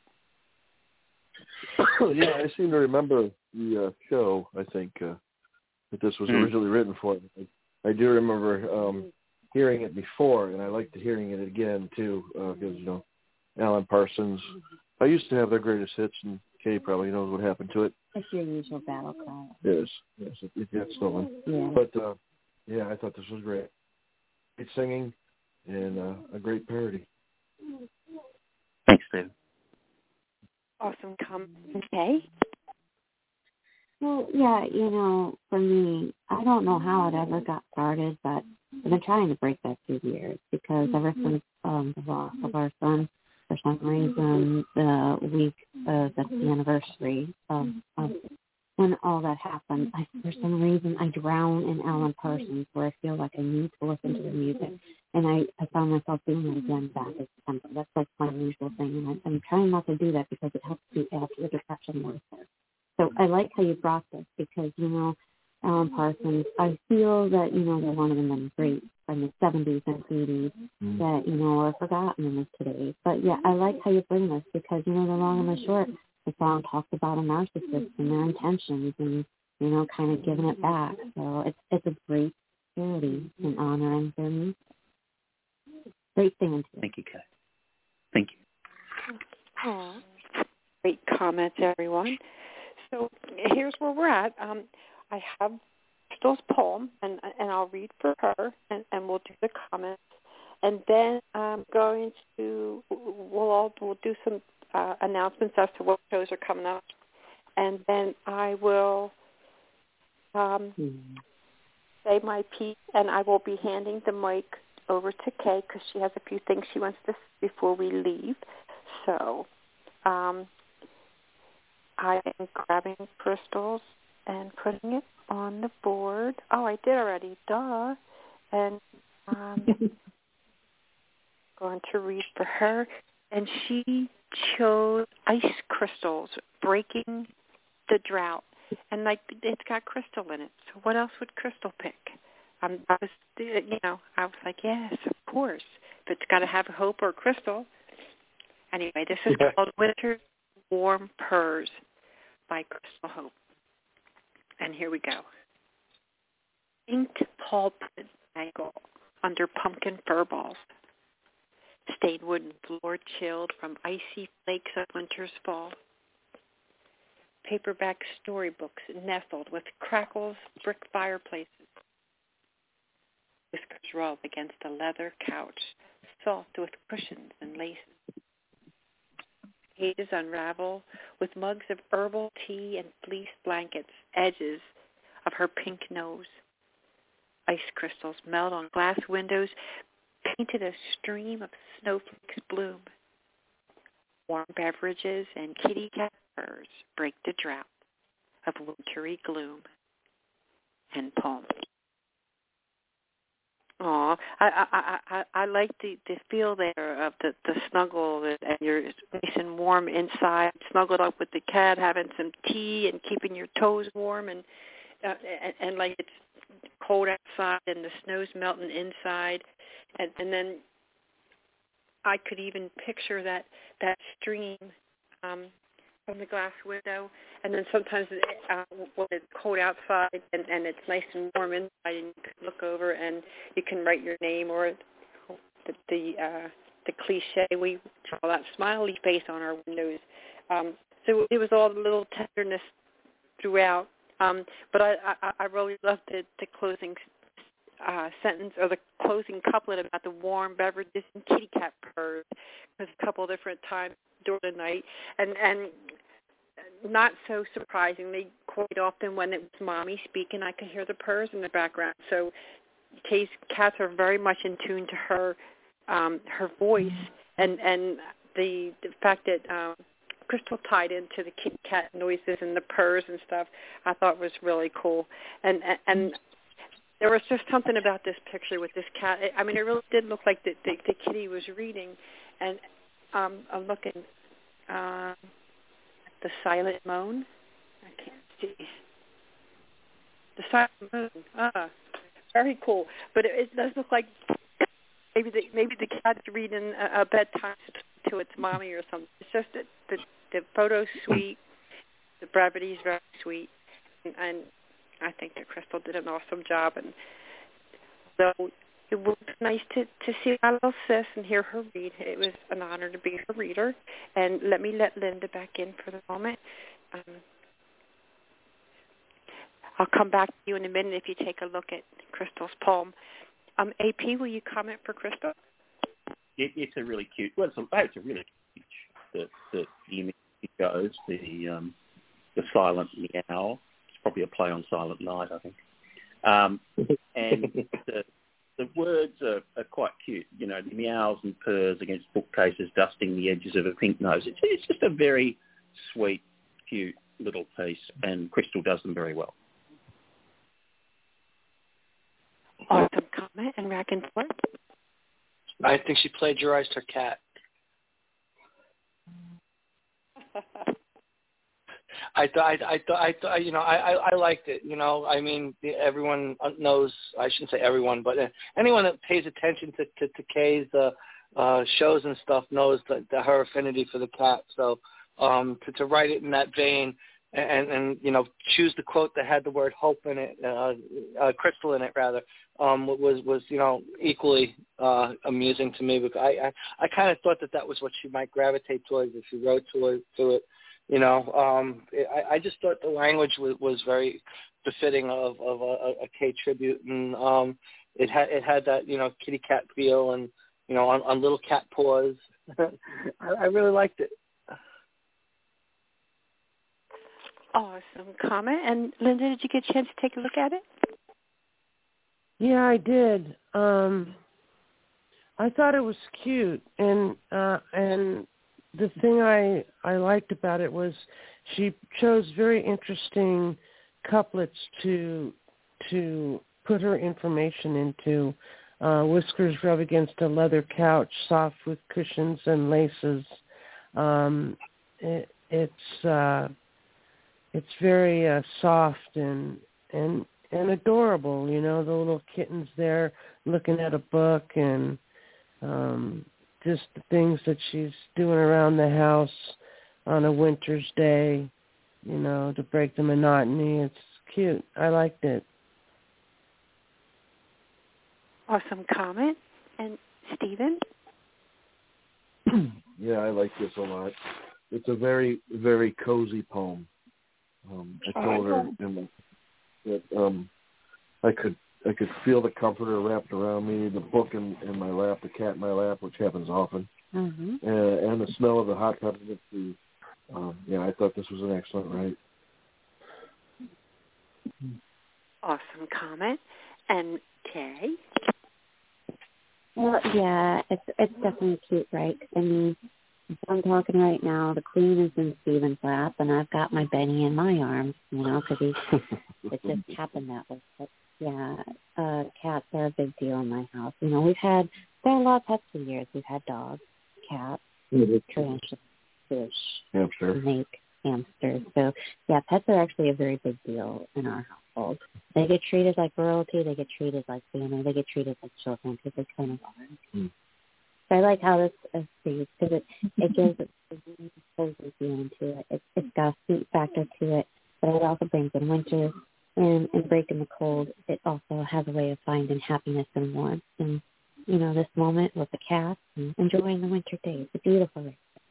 F: Yeah, I seem to remember the uh, show, I think, uh, that this was
I: mm.
F: originally written for. I, I do remember um, hearing it before, and I liked hearing it again, too, because, uh, you know, Alan Parsons. I used to have their greatest hits, and Kay probably knows what happened to it.
A: It's your usual battle cry.
F: Yes, yes, it, it got stolen.
A: Yeah.
F: But, uh, yeah, I thought this was great. Great singing and uh, a great parody.
I: Thanks, David.
C: Awesome comment. Okay.
A: Well, yeah, you know, for me, I don't know how it ever got started, but I've been trying to break that through the years because ever since um, the loss of our son, for some reason, the week uh, that's the anniversary of, of when all that happened, I, for some reason, I drown in Alan Parsons, where I feel like I need to listen to the music. And I, I found myself doing it again back in September. That's like my usual thing. And I, I'm trying not to do that because it helps me add to the depression worse. So I like how you brought this because, you know, Alan Parsons. I feel that, you know, they're one of the many greats from the seventies and eighties mm. that, you know, are forgotten in this today. But, yeah, I like how you bring this because, you know, the long and the short, the song talks about a narcissist and their intentions and, you know, kind of giving it back. So it's it's a great charity in honoring their music. Great thing. Into
I: Thank you, Kay. Thank you.
C: Aww. Great comments, everyone. So here's where we're at. Um, I have Crystal's poem, and and I'll read for her, and, and we'll do the comments, and then I'm going to we'll all we'll do some uh, announcements as to what shows are coming up, and then I will um, mm-hmm. say my piece, and I will be handing the mic over to Kay because she has a few things she wants to say before we leave. So um, I am grabbing Crystal's and putting it on the board. Oh, I did already. Duh. And um, going to read for her. And she chose Ice Crystals, Breaking the Drought. And like it's got crystal in it. So what else would Crystal pick? Um, I was, you know, I was like, yes, of course. But it's got to have hope or crystal. Anyway, this is called Winter's Warm Purrs by Crystal Hope. And here we go. Inked pulpit angle under pumpkin fur balls. Stained wooden floor chilled from icy flakes of winter's fall. Paperback storybooks nestled with crackles, brick fireplaces. Whiskers rub against a leather couch, soft with cushions and laces. Pages unravel with mugs of herbal tea and fleece blankets, edges of her pink nose. Ice crystals melt on glass windows, painted a stream of snowflakes bloom. Warm beverages and kitty cat purrs break the drought of wintry gloom. And poem. Aw, I, I I I I like the, the feel there of the, the snuggle and you're nice and warm inside, snuggled up with the cat, having some tea and keeping your toes warm, and uh, and, and like it's cold outside and the snow's melting inside, and and then I could even picture that that stream um, from the glass window, and then sometimes uh, when it's cold outside and, and it's nice and warm inside, and you can look over and you can write your name or the the, uh, the cliche we call that smiley face on our windows. Um, so it was all the little tenderness throughout. Um, but I, I, I really loved the, the closing uh, sentence or the closing couplet about the warm beverages and kitty cat purrs. There's a couple different times during the night, and and not so surprisingly, quite often when it was Mommy speaking, I could hear the purrs in the background. So Kay's cats are very much in tune to her um, her voice, and and the the fact that um, Crystal tied into the kitty cat noises and the purrs and stuff, I thought was really cool. And and, and there was just something about this picture with this cat. I mean, it really did look like the, the, the kitty was reading. And um, I'm looking, uh, the silent moan. I can't see. The silent moon. Ah, very cool. But it, it does look like maybe the maybe the cat's reading a, a bedtime to its mommy or something. It's just that the the photo's sweet, the brevity's very sweet, and, and I think that Crystal did an awesome job. And so it was nice to, to see my little sis and hear her read. It was an honor to be her reader. And let me let Linda back in for the moment. Um, I'll come back to you in a minute if you take a look at Crystal's poem. Um, A P, will you comment for Crystal?
I: It, it's a really cute. Well, it's a, it's a really cute. The the image goes the um, the silent meow. It's probably a play on Silent Night, I think. Um, and the the words are, are quite cute. You know, the meows and purrs against bookcases, dusting the edges of a pink nose. It's it's just a very sweet, cute little piece, and Crystal does them very well.
C: Awesome comment and back and forth.
E: I think she plagiarized her cat. I thought, I, I thought, I thought, you know, I, I, I liked it. You know, I mean, everyone knows. I shouldn't say everyone, but anyone that pays attention to to, to Kay's uh, uh, shows and stuff knows that, that her affinity for the cat. So um, to to write it in that vein. And, and, you know, choose the quote that had the word hope in it, uh, uh, crystal in it, rather, um, was, was you know, equally uh, amusing to me. Because I, I, I kind of thought that that was what she might gravitate towards if she wrote to it. To it. You know, um, I, I just thought the language was, was very befitting of, of a, a Kay tribute. And um, it, had, it had that, you know, kitty cat feel and, you know, on, on little cat paws. I, I really liked it.
C: Awesome comment. And Linda, did you get a chance to take a look at it?
H: Yeah, I did. Um, I thought it was cute, and uh, and the thing I I liked about it was she chose very interesting couplets to to put her information into. Uh, whiskers rub against a leather couch, soft with cushions and laces. Um, it, it's uh, It's very uh, soft and and and adorable, you know. The little kittens there looking at a book, and um, just the things that she's doing around the house on a winter's day, you know, to break the monotony. It's cute. I liked it.
C: Awesome comment. And Stephen?
F: Yeah, I like this a lot. It's a very, very cozy poem. Um, I told her in the, that um, I could I could feel the comforter wrapped around me, the book in, in my lap, the cat in my lap, which happens often,
A: mm-hmm.
F: and, and the smell of the hot peppermint tea. Um, yeah, I thought this was an excellent write.
C: Awesome comment. And Kay?
A: Well, yeah, it's it's definitely cute, right? I mean, I'm talking right now. The queen is in Stephen's lap, and I've got my Benny in my arms, you know, because he it just happened that way. But yeah, uh, cats are a big deal in my house. You know, we've had there are a lot of pets for years. We've had dogs, cats,
F: mm-hmm.
A: tarantulas, fish,
F: hamster,
A: snake, hamsters. So yeah, pets are actually a very big deal in our household. They get treated like royalty. They get treated like family. They get treated like children because they kind of are. Mm. So I like how this uh, stays because it, it gives it a cozy feeling to it. it. It's got a sweet factor to it, but it also brings in winter and, and breaking the cold. It also has a way of finding happiness and warmth. And, you know, this moment with the cats and enjoying the winter days. It's beautiful.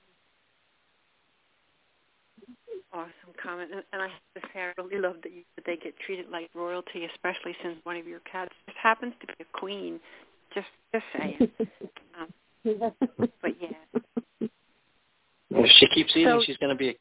C: Awesome comment. And, and I have to say, I really love that, you, that they get treated like royalty, especially since one of your cats just happens to be a queen. Just, just saying. um, but yeah.
E: If she keeps eating,
C: so,
E: she's going to be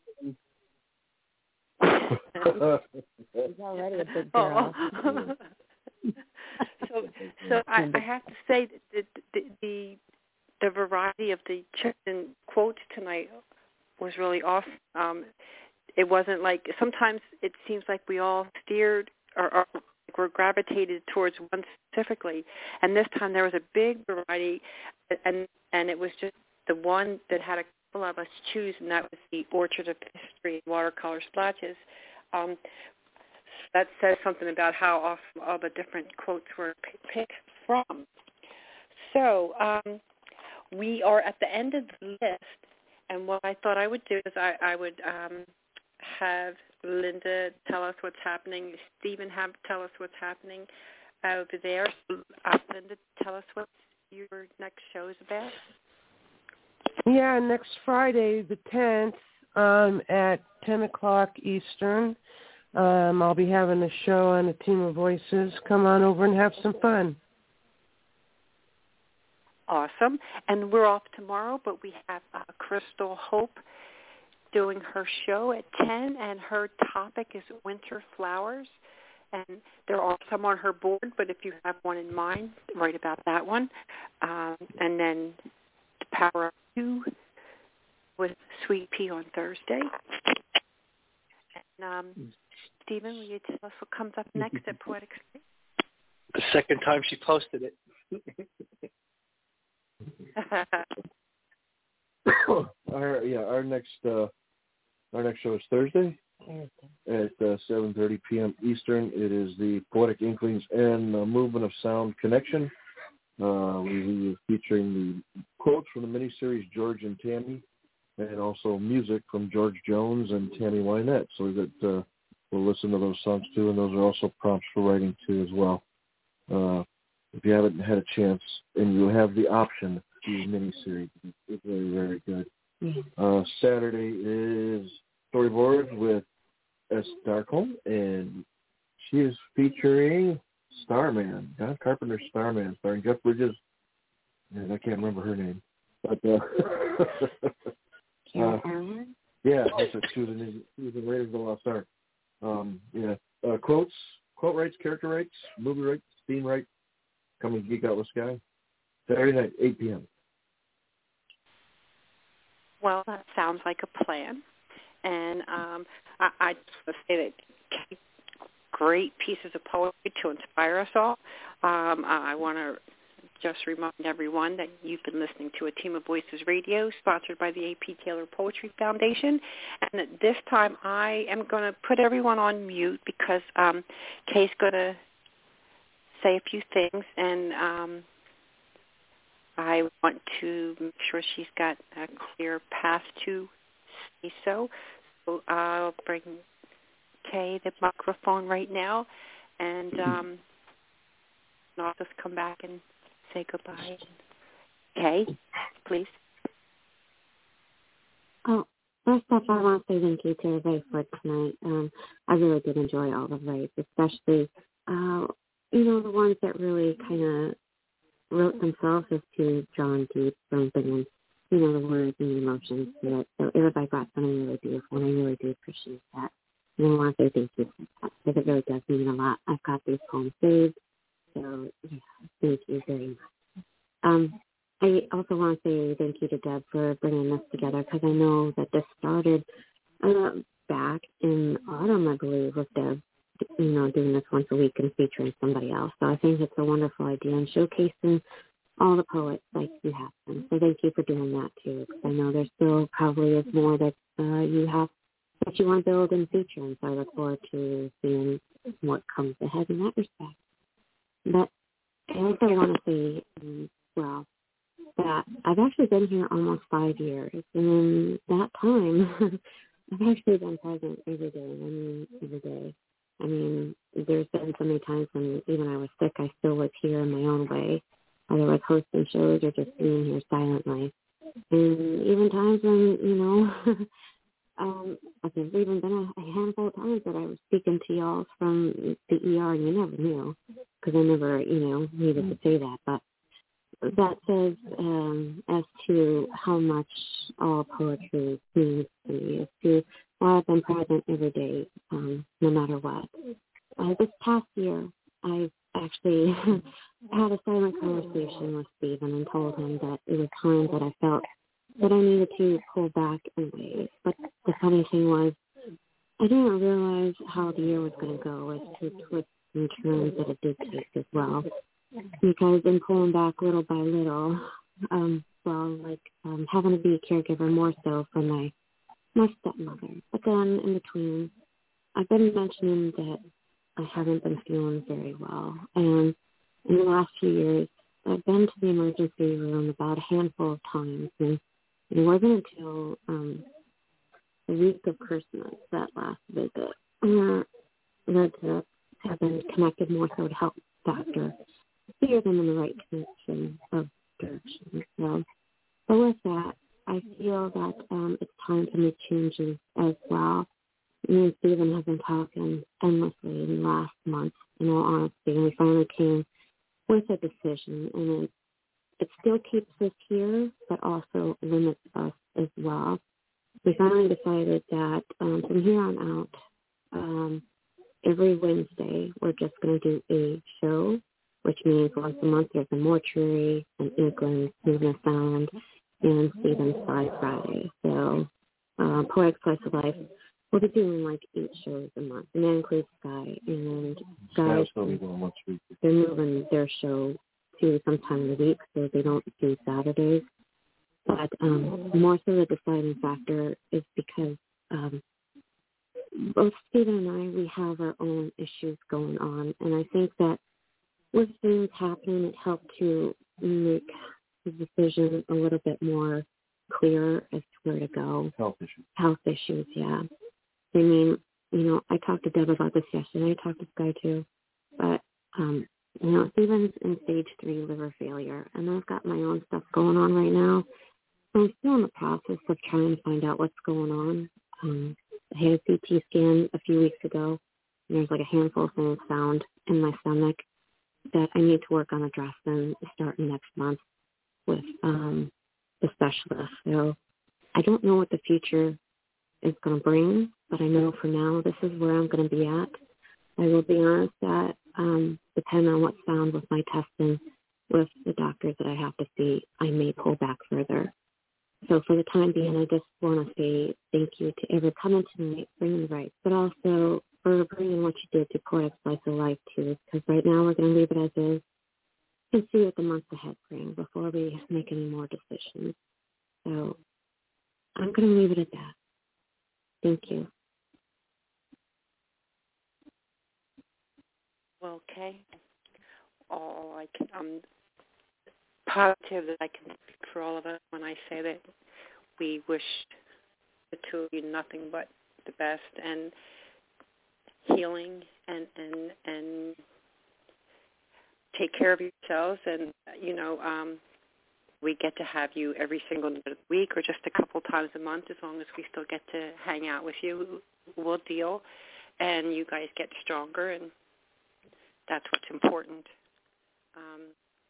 A: a... She's already a big girl.
C: Oh. so, so I, I have to say that the, the the variety of the chicken quotes tonight was really awesome. Um, it wasn't like sometimes it seems like we all steered or, or were gravitated towards one specifically, and this time there was a big variety, and and it was just the one that had a couple of us choose, and that was the Orchard of History watercolor splotches. Um, that says something about how often all the different quotes were picked from. So um, we are at the end of the list, and what I thought I would do is I, I would um, have Linda tell us what's happening, Stephen have tell us what's happening over there. Uh, Linda, tell us what your next show is about.
H: Yeah, next Friday, the tenth, um, at ten o'clock Eastern. Um, I'll be having a show on A Team of Voices. Come on over and have some fun.
C: Awesome. And we're off tomorrow, but we have uh, Crystal Hope doing her show at ten, and her topic is winter flowers. And there are some on her board, but if you have one in mind, write about that one. Um, and then the Power of Two with Sweet Pea on Thursday. And um, Stephen, will you tell us what comes up next at Poetic Space?
E: The second time she posted it.
F: our yeah, our next uh, our next show is Thursday. at uh, seven thirty p.m. Eastern. It is the Poetic Inklings and uh, Movement of Sound Connection. Uh, we will be featuring the quotes from the miniseries George and Tammy, and also music from George Jones and Tammy Wynette. So that uh, we'll listen to those songs too, and those are also prompts for writing too as well. Uh, if you haven't had a chance, and you have the option to see the miniseries, it's very, very good. Uh, Saturday is Storyboard with S. Darkholm, and she is featuring Starman, John Carpenter's Starman, starring Jeff Bridges, and I can't remember her name, but uh, uh, yeah, that's it. She was in, she was in Raiders of the Lost Ark. Um, yeah, uh, quotes, quote rights, character rights, movie rights, theme rights. Come and geek out with Sky. Saturday night, eight p.m.
C: Well, that sounds like a plan. And um, I, I just want to say that great pieces of poetry to inspire us all. Um, I want to just remind everyone that you've been listening to A Team of Voices Radio, sponsored by the A P Taylor Poetry Foundation. And at this time, I am going to put everyone on mute because um, Kay's going to say a few things, and um, I want to make sure she's got a clear path to say so. So I'll bring Kay the microphone right now, and um, I'll just come back and say goodbye. Kay, please.
A: Oh, first off, I want to say thank you to everybody for tonight. Um, I really did enjoy all the rights, especially, uh, you know, the ones that really kind of wrote themselves as to drawn deep from bringing, you know, the words and the emotions to it. So everybody brought something really beautiful, and I really do appreciate that. And I want to say thank you for that, because it really does mean a lot. I've got these poems saved, so yeah, thank you very much. Um, I also want to say thank you to Deb for bringing this together, because I know that this started uh, back in autumn, I believe, with Deb, you know, doing this once a week and featuring somebody else. So I think it's a wonderful idea, and showcasing all the poets like you have been. So thank you for doing that too, because I know there still probably is more that uh, you have that you want to build and feature, and so I look forward to seeing what comes ahead in that respect. But I also want to say, um, well, that I've actually been here almost five years, and in that time, I've actually been present every day. I mean, every day. I mean, there's been so many times when even I was sick, I still was here in my own way, whether it was hosting shows or just being here silently. And even times when, you know, um, I think there's even been a, a handful of times that I was speaking to y'all from the E R, and you never knew, because I never, you know, needed to say that. But that says um, as to how much all poetry means to me, as to why I've been present every day, um, no matter what. Uh, this past year, I've actually had a silent conversation with Stephen and told him that it was times that I felt that I needed to pull back in ways. But the funny thing was, I didn't realize how the year was going to go, as to twists and turns that it did take as well. Because in pulling back little by little, um, well, like um, having to be a caregiver more so for my my stepmother. But then in between, I've been mentioning that I haven't been feeling very well. And in the last few years, I've been to the emergency room about a handful of times. And it wasn't until um, the week of Christmas, that last visit, uh, that uh, have been connected more so to help doctor steer them in the right connection of direction. So, so with that, I feel that um, it's time to make changes as well. Me and Stephen have been talking endlessly in the last month, in all honesty, and we finally came with a decision, and it, it still keeps us here, but also limits us as well. We finally decided that um, from here on out, um, every Wednesday, we're just going to do a show, which means once a month there's a mortuary, an Inkling, Movement of Sound, and Stephen's Side Friday. So, uh, Poetic Slice of Life, we'll be doing like eight shows a month, and that includes Sky. And Sky, they're moving their show to sometime in the week, so they don't do Saturdays. But um, more so the deciding factor is because um, both Stephen and I, we have our own issues going on, and I think that with things happening, it helped to make the decision a little bit more clear as to where to go.
F: Health issues.
A: Health issues, yeah. I mean, you know, I talked to Deb about this yesterday. I talked to Sky too, but um, you know, Stephen's in stage three liver failure, and I've got my own stuff going on right now. So I'm still in the process of trying to find out what's going on. Um, I had a C T scan a few weeks ago, and there's like a handful of things found in my stomach that I need to work on addressing starting next month with um, the specialist. So I don't know what the future is going to bring, but I know for now this is where I'm going to be at. I will be honest that um, depending on what's found with my testing with the doctors that I have to see, I may pull back further. So for the time being, I just want to say thank you to ever coming tonight, bringing the rights, but also for bringing what you did to Poetic Slice of Life too, because right now we're going to leave it as is and see what the months ahead bring before we make any more decisions. So I'm going to leave it at that. Thank you.
C: Well, okay. All I can, I'm positive that I can speak for all of us when I say that we wish the two of you nothing but the best and healing and and and take care of yourselves. And you know, um, we get to have you every single night of the week or just a couple times a month, as long as we still get to hang out with you. We'll deal, and you guys get stronger, and that's what's important. Um,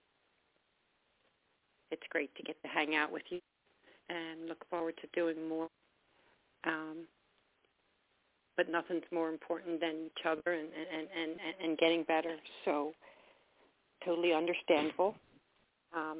C: it's great to get to hang out with you and look forward to doing more. Um, but nothing's more important than each other and, and, and, and getting better. So totally understandable. Um,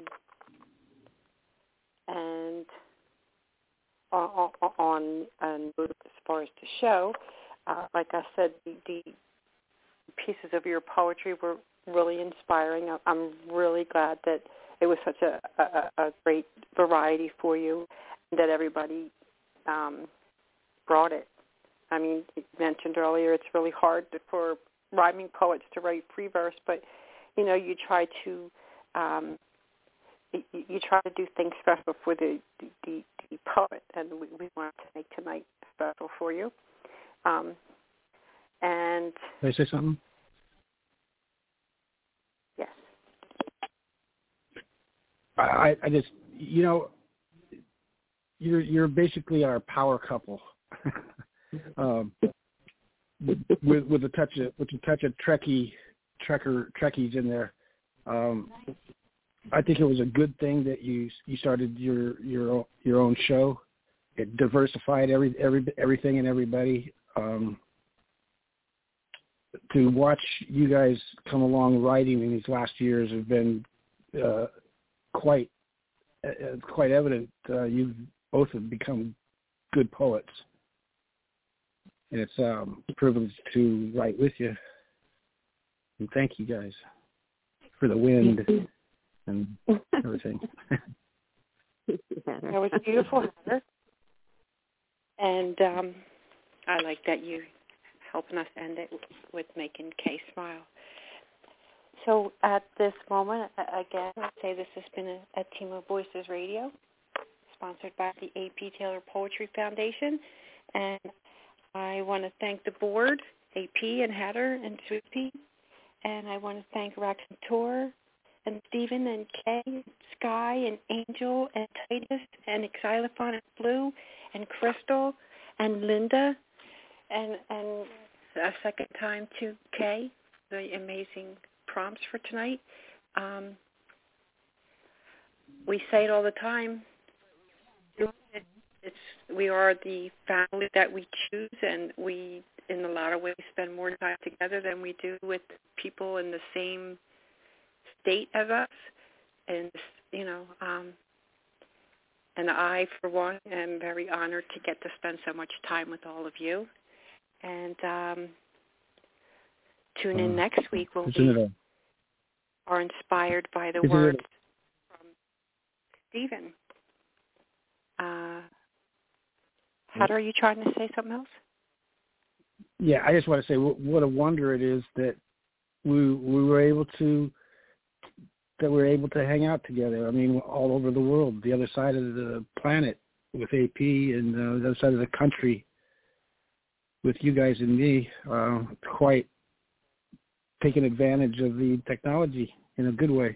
C: and on, on, on as far as the show, uh, like I said, the, the pieces of your poetry were really inspiring. I'm really glad that it was such a, a, a great variety for you, and that everybody um, brought it. I mean, you mentioned earlier it's really hard for rhyming poets to write free verse, but, you know, you try to um, you, you try to do things special for the, the, the poet, and we, we wanted to make tonight special for you. Um, and
D: Can I say something?
C: Yes.
D: I, I just, you know, you're you're basically our power couple, um, with with a touch of with a touch of Trekkie, Trekker Trekkies in there. Um, I think it was a good thing that you you started your your your own show. It diversified every every everything and everybody. Um, to watch you guys come along writing in these last years have been uh, quite uh, quite evident. Uh, you both have become good poets, and it's um, a privilege to write with you. And thank you guys for the wind and everything.
C: That was beautiful, Heather. And um, I like that you helping us end it with making Kay smile. So at this moment, again, I say this has been a, a Team of Voices Radio, sponsored by the A P Taylor Poetry Foundation. And I want to thank the board, A P and Heather and Sweetie. And I want to thank Raconteur and Stephen and Kay, and Sky and Angel and Titus and Xylophone and Blue and Crystal and Linda and and a second time to Kay, the amazing prompts for tonight. Um, we say it all the time. It's we are the family that we choose, and we, in a lot of ways, spend more time together than we do with people in the same state as us. And you know, um, and I, for one, am very honored to get to spend so much time with all of you. And um, tune in next week when we are inspired by the words from Stephen. Uh, Heather, are you trying to say something else?
D: yeah, I just want to say what a wonder it is that we we were able to that we're able to hang out together. I mean, all over the world, the other side of the planet with A P, and uh, the other side of the country with you guys and me. Uh, quite taking advantage of the technology in a good way.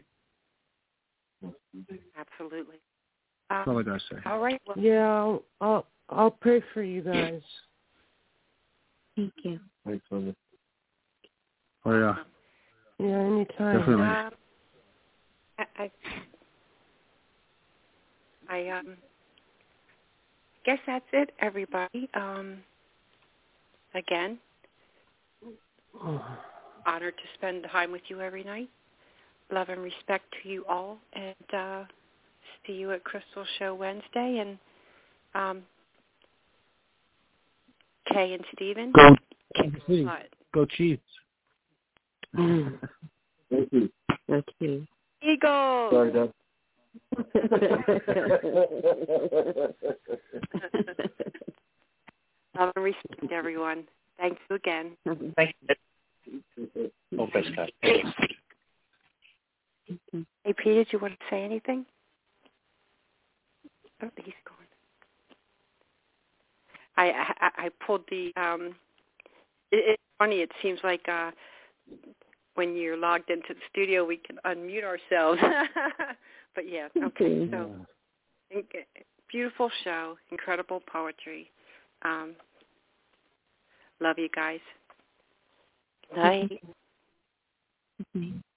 C: Absolutely.
D: That's all I gotta say.
C: All right. Well,
H: Yeah, I'll, I'll I'll pray for you guys.
A: Thank you.
F: Thanks, Linda.
D: Oh yeah.
H: Yeah, anytime.
D: Definitely.
C: Um, I, I, I um, guess that's it, everybody. Um, again, honored to spend time with you every night. Love and respect to you all, and uh, see you at Crystal Show Wednesday. And um, Kay and Stephen,
D: Go,
C: keep
D: go Chiefs.
F: Thank you.
A: Thank you.
C: Eagles.
F: Sorry, Doug.
C: Love and respect, everyone. Thank you again.
E: Thank you. Oh, best guy.
C: Hey, Peter, did you want to say anything? Oh, he's gone. I, I I pulled the. Um, it, it's funny. It seems like uh, when you're logged into the studio, we can unmute ourselves. But yeah, okay. So, beautiful show, incredible poetry. Um, love you guys. Night.